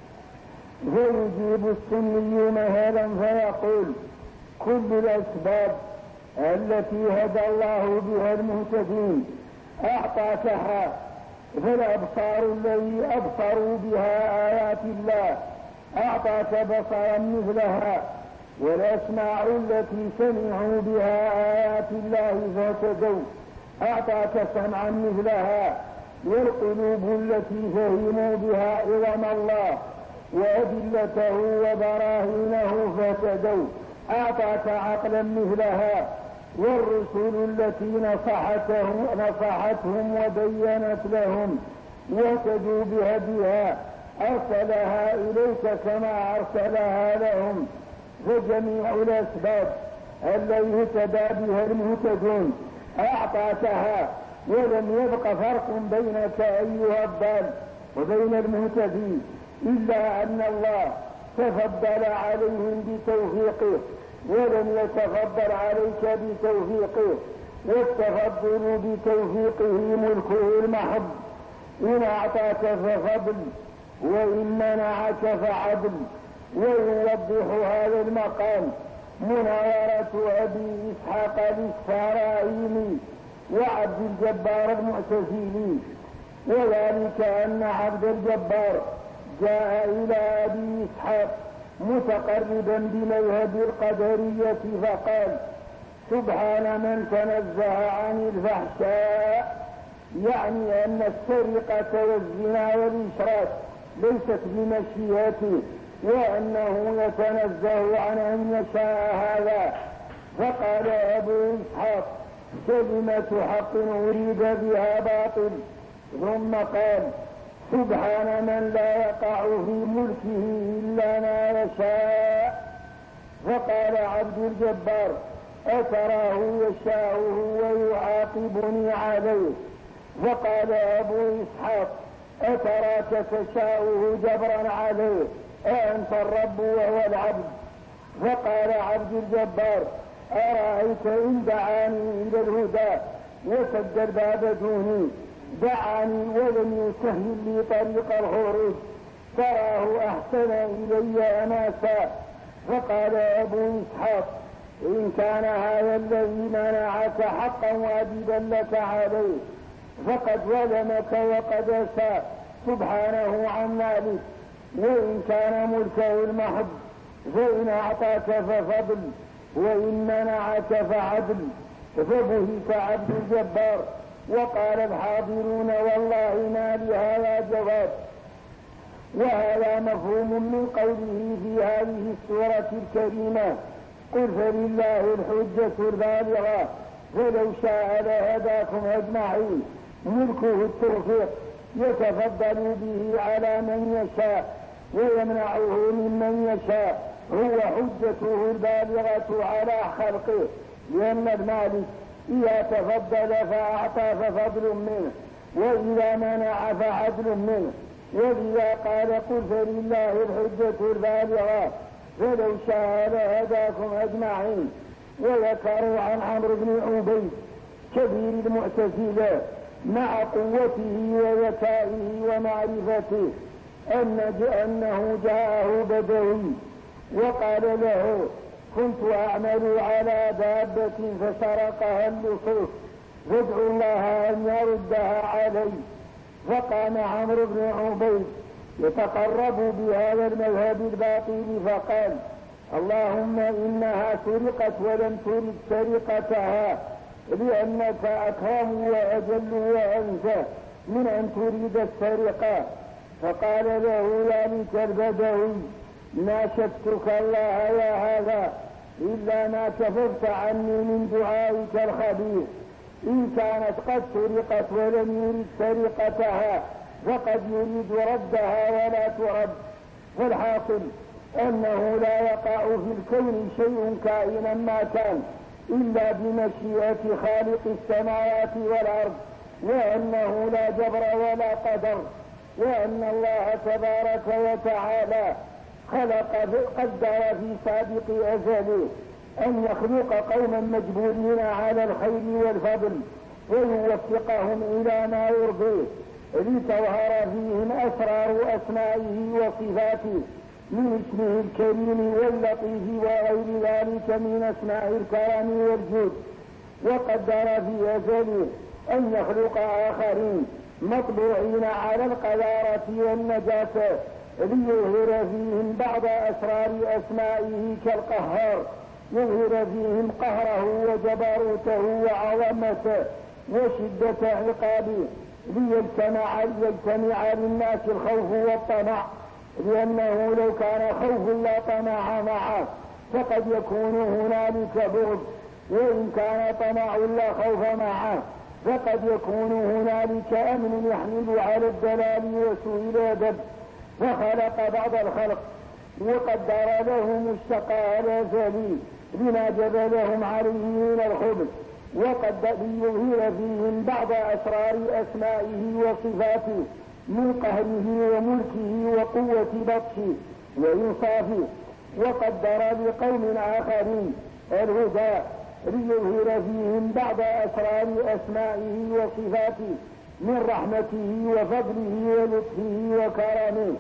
فيجيب السني مثلا فيقول كل الأسباب التي هدى الله بها المهتدين أعطاكها، فالأبصار الذي أبصروا بها آيات الله أعطاك بصرا مثلها، والأسماع التي سمعوا بها آيات الله فاهتدوا أعطاك سمعا مثلها، والقلوب التي فهموا بها عظم الله وأدلته وبراهينه فاهتدوا أعطاك عقلا مثلها، والرسل التي نصحتهم, نصحتهم وبينت لهم واهتدوا بهديها أرسلها إليك كما أرسلها لهم، فجميع الأسباب التي يهتدى بها المهتدون أعطاكها، ولم يبق فرق بينك أيها الضال وبين المهتدين إلا أن الله تفضل عليهم بتوفيقه، ولم يتفضل عليك بتوفيقه، والتفضل بتوفيقه ملكه المحض. إن أعطاك ففضل، وإن منعك فعدل. ويوضح هذا المقام مناورة أبي إسحاق الإسفرايني وعبد الجبار المعتزلي، وذلك أن عبد الجبار جاء إلى أبي إسحاق متقربا بمذهب القدرية فقال: سبحان من تنزه عن الفحشاء، يعني أن السرقة والزنا والإشراك ليست بمشيئته، وأنه يتنزه عن أن يشاء هذا. فقال أبو إسحاق: كلمة حق أريد بها باطل. ثم قال: سبحان من لا يقع في ملكه إلا ما يشاء. فقال عبد الجبار: أتراه يشاءه ويعاقبني عليه؟ فقال أبو إسحاق: أتراك تشاءه جبرا عليه؟ أأنت الرب وهو العبد؟ فقال عبد الجبار: أرأيت إن دعاني إلى الهدى وسد الباب دوني، دعاني ولم يسهل لي طريق الخروج، تراه أحسن إلي أناسا. فقال أبو إسحاق: إن كان هذا الذي منعك حقا واجبا لك عليه فقد ظلمك وقد أساء سبحانه عن ذلك. وإن كان ملكه المحض فإن أعطاك ففضل، وإن منعك فعدل. فبهت عبد الجبار، وقال الحاضرون: والله ما لهذا جواب. وهذا مفهوم من قوله في هذه السورة الكريمة: قل فلله الحجة البالغة فلو شاء لهداكم أجمعين. ملكه التوفيق يتفضل به على من يشاء ويمنعه ممن يشاء، هو حجته البالغة على خلقه، لأن المالك إذا تفضل فأعطى ففضل منه، وإذا منع فعدل منه. ولذا قال: قل فلله الحجة البالغة فلو شاء لهداكم أجمعين. وذكروا عن عمرو بن عبيد كبير المعتزلة مع قوته وذكائه ومعرفته أنه جاءه بدوي وقال له: كنت أعمل على دابة فسرقها اللصوص، فادعوا الله أن يردها علي. فقام عمرو بن عبيد يتقرب بهذا المذهب الباطل فقال: اللهم إنها سرقت ولم ترد سرقتها، لأنك أكرم وأجل وأنزه من أن تريد السرقة. فقال له ذلك البدوي: ما شفتك الله يا هذا إلا ما كففت عني من دعائك الخبيث. إن كانت قد سرقت ولم يرد سرقتها فقد يريد ردها ولا ترد. فالحاصل أنه لا يقع في الكون شيء كائنا ما كان إلا بمشيئة خالق السماوات والأرض، وأنه لا جبر ولا قدر، وأن الله تبارك وتعالى خلق قدر في سابق أزله أن يخلق قوما مجبولين على الخير والفضل ويوفقهم إلى ما يرضيه، لتظهر فيهم أسرار أسمائه وصفاته من اسمه الكريم واللطيف وغير ذلك من أسماء الكرم والجود. وقدر في أزله أن يخلق آخرين مطبوعين على القذارة والنجاسة ليظهر فيهم بعض أسرار أسمائه كالقهار، يظهر فيهم قهره وجبروته وعظمته وشدة عقابه، ليجتمع ليجتمع للناس الخوف والطمع، لأنه لو كان خوف لا طمع معه فقد يكون هنالك بغض، وإن كان طمع لا خوف معه فقد يكون هنالك أمن يحمل على الدلال وسوء الأدب. فخلق بعض الخلق وقدر لهم الشقاء الأزلي لما جبلهم عليه من الخبث، وقد ليظهر فيهم بعض أسرار أسمائه وصفاته من قهره وملكه وقوة بطشه وإنصافه، وقدر لقوم آخرين الهدى ليظهر فيهم بعض أسرار أسمائه وصفاته من رحمته وفضله ولطفه وكرمه.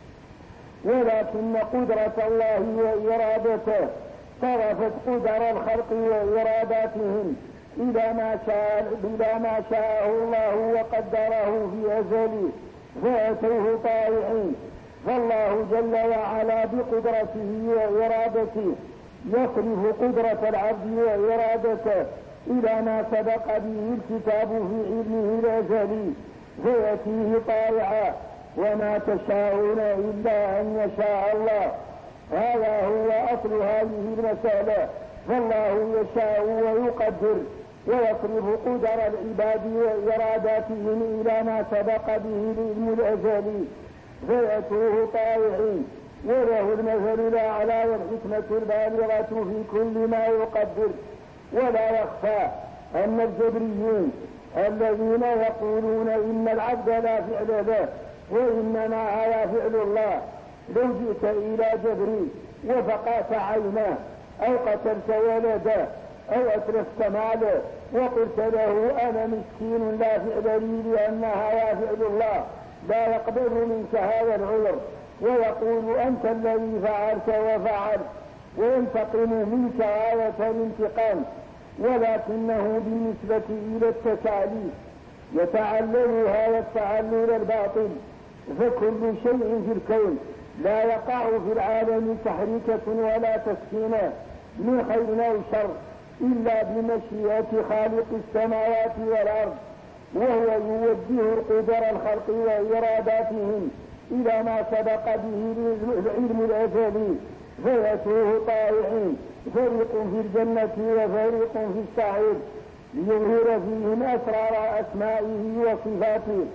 ولكن قدرة الله وإرادته صرفت قدر الخلق وإراداتهم إلى ما شاء إلى ما شاءه الله وقدره في أزله، فأتوه طائعين. فالله جل وعلا بقدرته وإرادته يصرف قدرة العبد وإرادته إلى ما سبق به الكتاب في علمه الأزلي، فيأتيه طائعا، وما تشاءون إلا أن يشاء الله. هذا هو أصل هذه المسألة. فالله يشاء ويقدر ويصرف قدر العباد وإراداتهم إلى ما سبق به العلم الأزلي، فيأتوه طائعين. وله المثل الأعلى والحكمة البالغة في كل ما يقدر. ولا يخفى أن الجبريين الذين يقولون إن العبد لا فعل له وإنما هذا فعل الله، لو جئت إلى جبريل وفقعت عيناه أو قتلت ولده أو أتلفت ماله وقلت له أنا مسكين لا فعل لي لأن هذا فعل الله، لا يقبل منك هذا العذر ويقول أنت الذي فعلت وفعلت وينتقم منك غاية الانتقام. ولكنه بالنسبة إلى التكاليف يتعلل هذا التعلل الباطل، فكل شيء في الكون لا يقع في العالم تحريكة ولا تسكينة من خير أو شر إلا بمشيئة خالق السماوات والأرض، وهو يوجه قدر الخلق وإراداتهم إلى ما سبق به العلم الأزلي، فيأتوه طائعين، فريق في الجنة وفريق في السعير، ليظهر فيهم أسرار أسمائه وصفاته.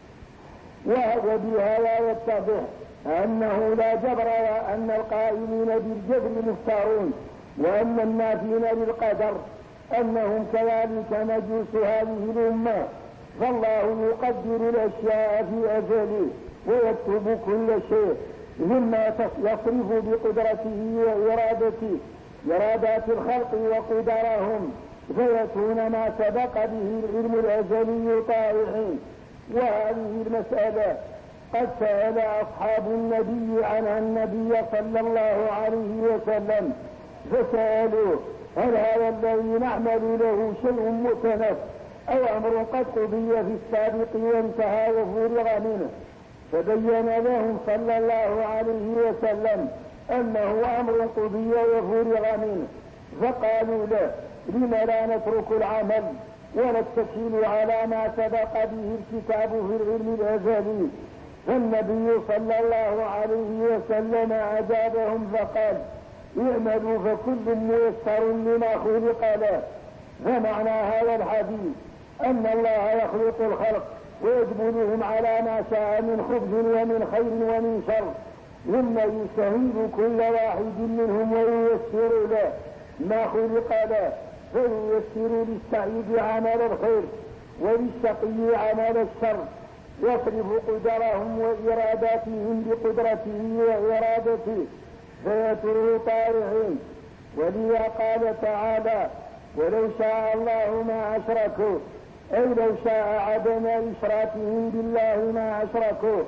وبهذا يتضح أنه لا جبر، وأن القائلين بالجبر مفترون، وأن النافين للقدر أنهم كذلك مجوس هذه الأمة. فالله يقدر الأشياء في أجله ويكتب كل شيء، ثم يصرف بقدرته وإرادته إرادات الخلق وقدرهم، فيكون ما سبق به العلم الأزلي طائعين. وهذه المسألة قد سأل أصحاب النبي عنها النبي صلى الله عليه وسلم، فسألوا هل هذا الذي نعمل له شيء مؤتنف أو أمر قد قضي في السابق وانتهى وفرغ منه؟ فبين لهم صلى الله عليه وسلم أنه أمر قضي وفرغ منه. فقالوا له لم لا نترك العمل ونتكل على ما سبق به الكتاب في العلم الأزلي؟ فالنبي صلى الله عليه وسلم أجابهم فقال اعملوا فكل ميسر لما خلق له. فمعنى هذا الحديث أن الله يخلق الخلق ويجبلهم على ما شاء من خبز ومن خير ومن شر، ثم يسهل كل واحد منهم وييسر له ما خلق له، فييسر للسعيد عمل الخير وللشقي عمل الشر، يصرف قدرهم وإراداتهم بقدرته وإرادته، فيتروا طارعين. ولذا قال تعالى ولو شاء الله ما أشركوا، أي لو شاء عدم إشراكهم بالله ما أشركوا.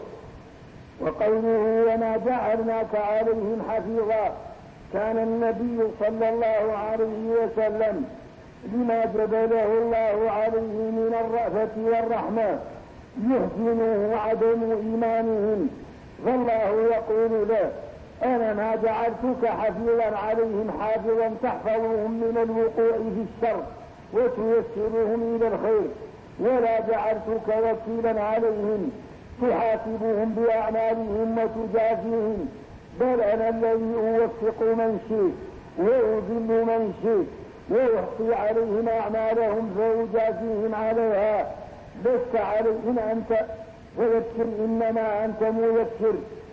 وقوله وما جعلناك عليهم حفيظا، كان النبي صلى الله عليه وسلم لما جبله الله عليه من الرأفة والرحمة يحزنه عدم إيمانهم، فالله يقول له أنا ما جعلتك حفيظا عليهم حافظا تحفظهم من الوقوع في الشر وتيسرهم إلى الخير، ولا جعلتك وكيلا عليهم تحاسبهم بأعمالهم وتجازيهم، بل أنا الذي أوفق من شئت وأذل من شئت ويحصي عليهم أعمالهم فيجازيهم عليها. لست عليهم أنت فذكر إنما أنت مذكر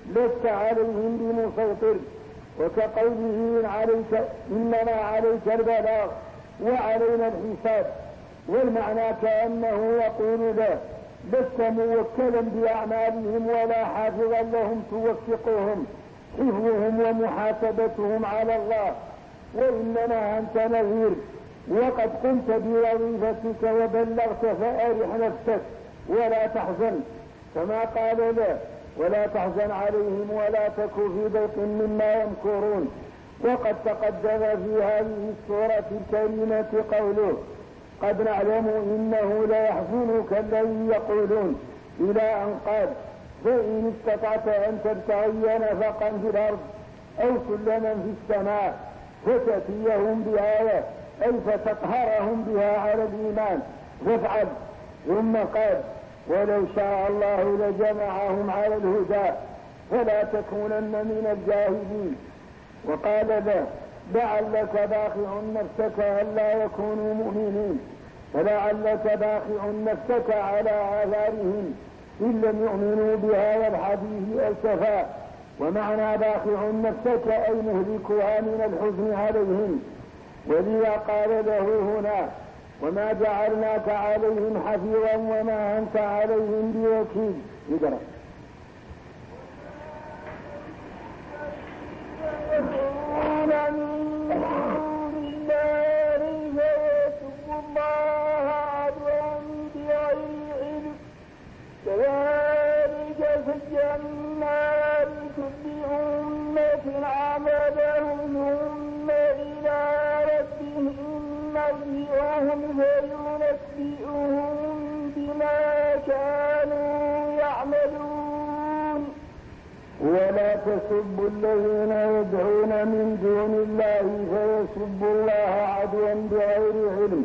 لست عليهم بمسيطر. وكقوله إن عليك إنما عليك البلاغ وعلينا الحساب. والمعنى كأنه يقول له لست موكلا بأعمالهم ولا حافظا لهم توفقهم حفظهم ومحاسبتهم على الله، وإنما أنت نذير وقد قمت بوظيفتك وبلغت، فأرح نفسك ولا تحزن، كما قال له ولا تحزن عليهم ولا تك في ضيق مما يمكرون. وقد تقدم في هذه السورة الكريمة قوله قد نعلم إنه ليحزنك الذي يقولون، إلى أن قال فإن استطعت أن تبتغي نفقا في الأرض أو سلما في السماء فتأتيهم بآية أي فتقهرهم بها على الإيمان فافعل. ثم قال ولو شاء الله لجمعهم على الهدى فلا تكونن من الجاهلين. وقال له لعلك باخع نفسك ألا يكونوا مؤمنين، فلعلك باخع نفسك على آثارهم إن لم يؤمنوا بهذا الحديث أسفا. ومعنى باخع نفسك أي مهلكها من الحزن عليهم. ولذا قال له هنا وما جعلناك عليهم حفيظا وما أنت عليهم بوكيل. اقرأ. كذلك سجلنا لكل أمة عملهم ثم إلى ربهم مرجعهم فينبئهم بما كانوا يعملون. ولا تسبوا الذين يدعون من دون الله فيسبوا الله عدوا بغير علم.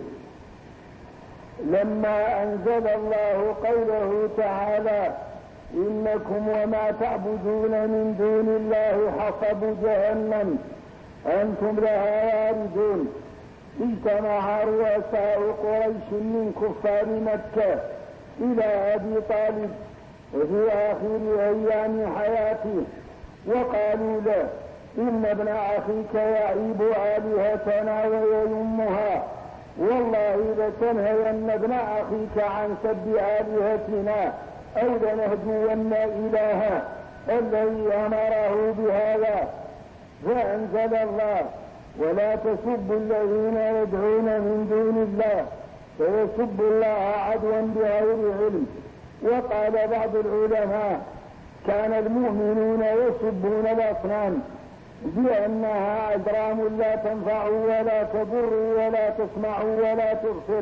لما أنزل الله قوله تعالى إنكم وما تعبدون من دون الله حصب جهنم أنتم لها واردون، اجتمع رؤساء قريش من كفار مكة إلى أبي طالب وفي آخر أيام حياته وقالوا له إن ابن أخيك يعيب آلهتنا ويذمها، والله لتنهين ابن أخيك عن سب آلهتنا أو لنهجون إلها الذي أمره بهذا. فأنزل الله ولا تسبوا الذين يدعون من دون الله فيسبوا الله عدوا بغير علم. وقال بعض العلماء كان المؤمنون يسبون الأصنام بأنها أجرام لا تنفع ولا تضر ولا تسمع ولا تبصر،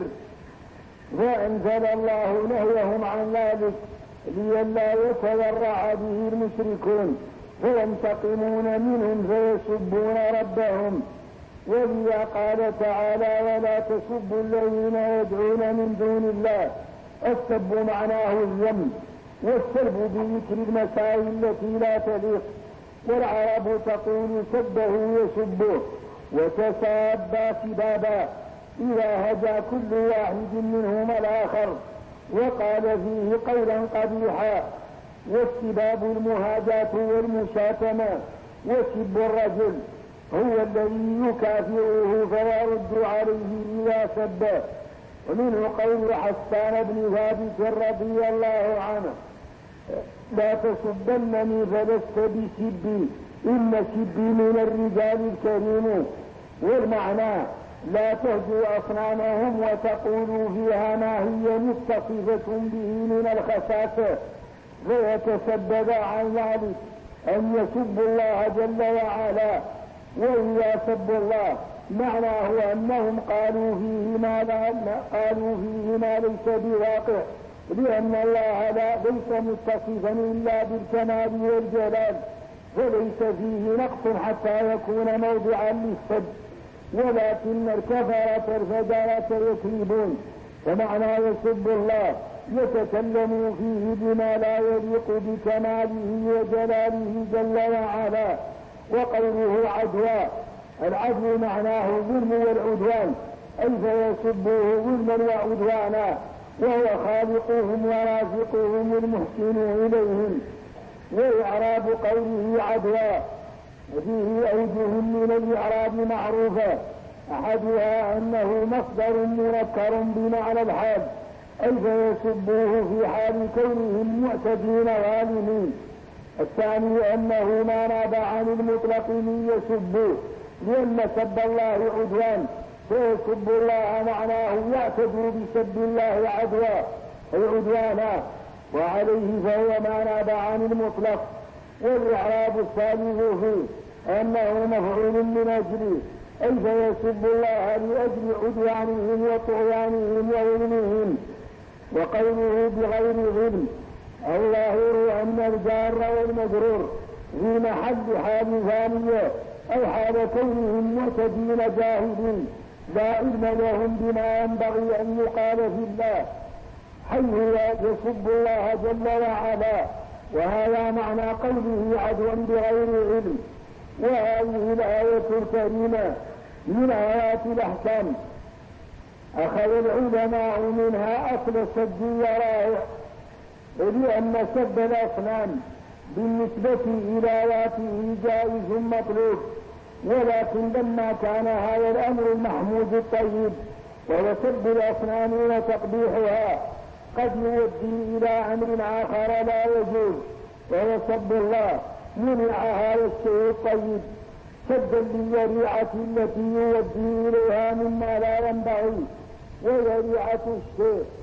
فأنزل الله نهيهم عن ذلك لئلا يتضرع به المشركون فينتقمون منهم فيسبون ربهم. ولذا قال تعالى ولا تسبوا الذين يدعون من دون الله. السب معناه الذم، والسلب بذكر المسائل التي لا تليق. والعرب تقول سبه يسبه وتسابا سبابا إذا هجا كل واحد منهما الآخر وقال فيه قولا قبيحا. والسباب المهاجاة والمشاتمة. وسب الرجل هو الذي يكافئه فيرد عليه إذا سبه. ومنه قول حسان بن ثابت رضي الله عنه لا تسبنني فلست بسبي إن سبي من الرجال الكريم. والمعنى لا تهجوا أصنامهم وتقولوا فيها ما هي متصفة به من الخساسة فيتسبب عن ذلك أن يسبوا الله جل وعلا. وإذا سبوا الله معناه أنهم قالوا فيه ما لا قالوا فيه ما ليس بواقع، لأن الله لا ليس متصفا إلا بالكمال والجلال فليس فيه نقص حتى يكون موضعا للسب. ولكن الكفرة الفجرة يكذبون. فمعنى يسب الله يتكلم فيه بما لا يليق بكماله وجلاله جل وعلا. وقوله عدوى العدو معناه الظلم والعدوان أي فيسبوه ظلما وعدوانا وهو خالقهم ورازقهم المحسن إليهم. وإعراب قوله عدوى وفيه أوجه من الإعراب معروفة، أحدها أنه مصدر منكر بمعنى الحال، أي فيسبوه في حال كونهم معتدين ظالمين. الثاني أنه ما ناب عن المطلق من يسبوه، لأن سب الله عدوان، فيسب الله معناه يعتدوا بسب الله عدوى أي عدوانا، وعليه فهو ما ناب عن المطلق. والإعراب الثالث فيه أنه مفعول من أجله، أي فيسب الله لأجل عدوانهم وطغيانهم وظلمهم. وقوله بغير ظلم الظاهر أن الجار والمجرور في محل حال ثانية، أو حال كونهم معتدين جاهلين لا علم لهم بما ينبغي أن يقال في الله، حيث يسب الله جل وعلا، وهذا معنى قوله عدوا بغير علم. وهذه الآية الكريمة من آيات الأحكام أخذ العلماء منها أصل السد والرائع، لأن سب الأصنام بالنسبة إلى ذاته جائز مطلوب، ولكن لما كان هذا الأمر المحمود الطيب وهو سب الأصنام وتقبيحها قد يؤدي إلى أمر آخر لا يجوز، وهو سب الله، منع هذا الشيء الطيب سدا للذريعة التي يؤدي إليها مما لا ينبغي. وذريعة الشيء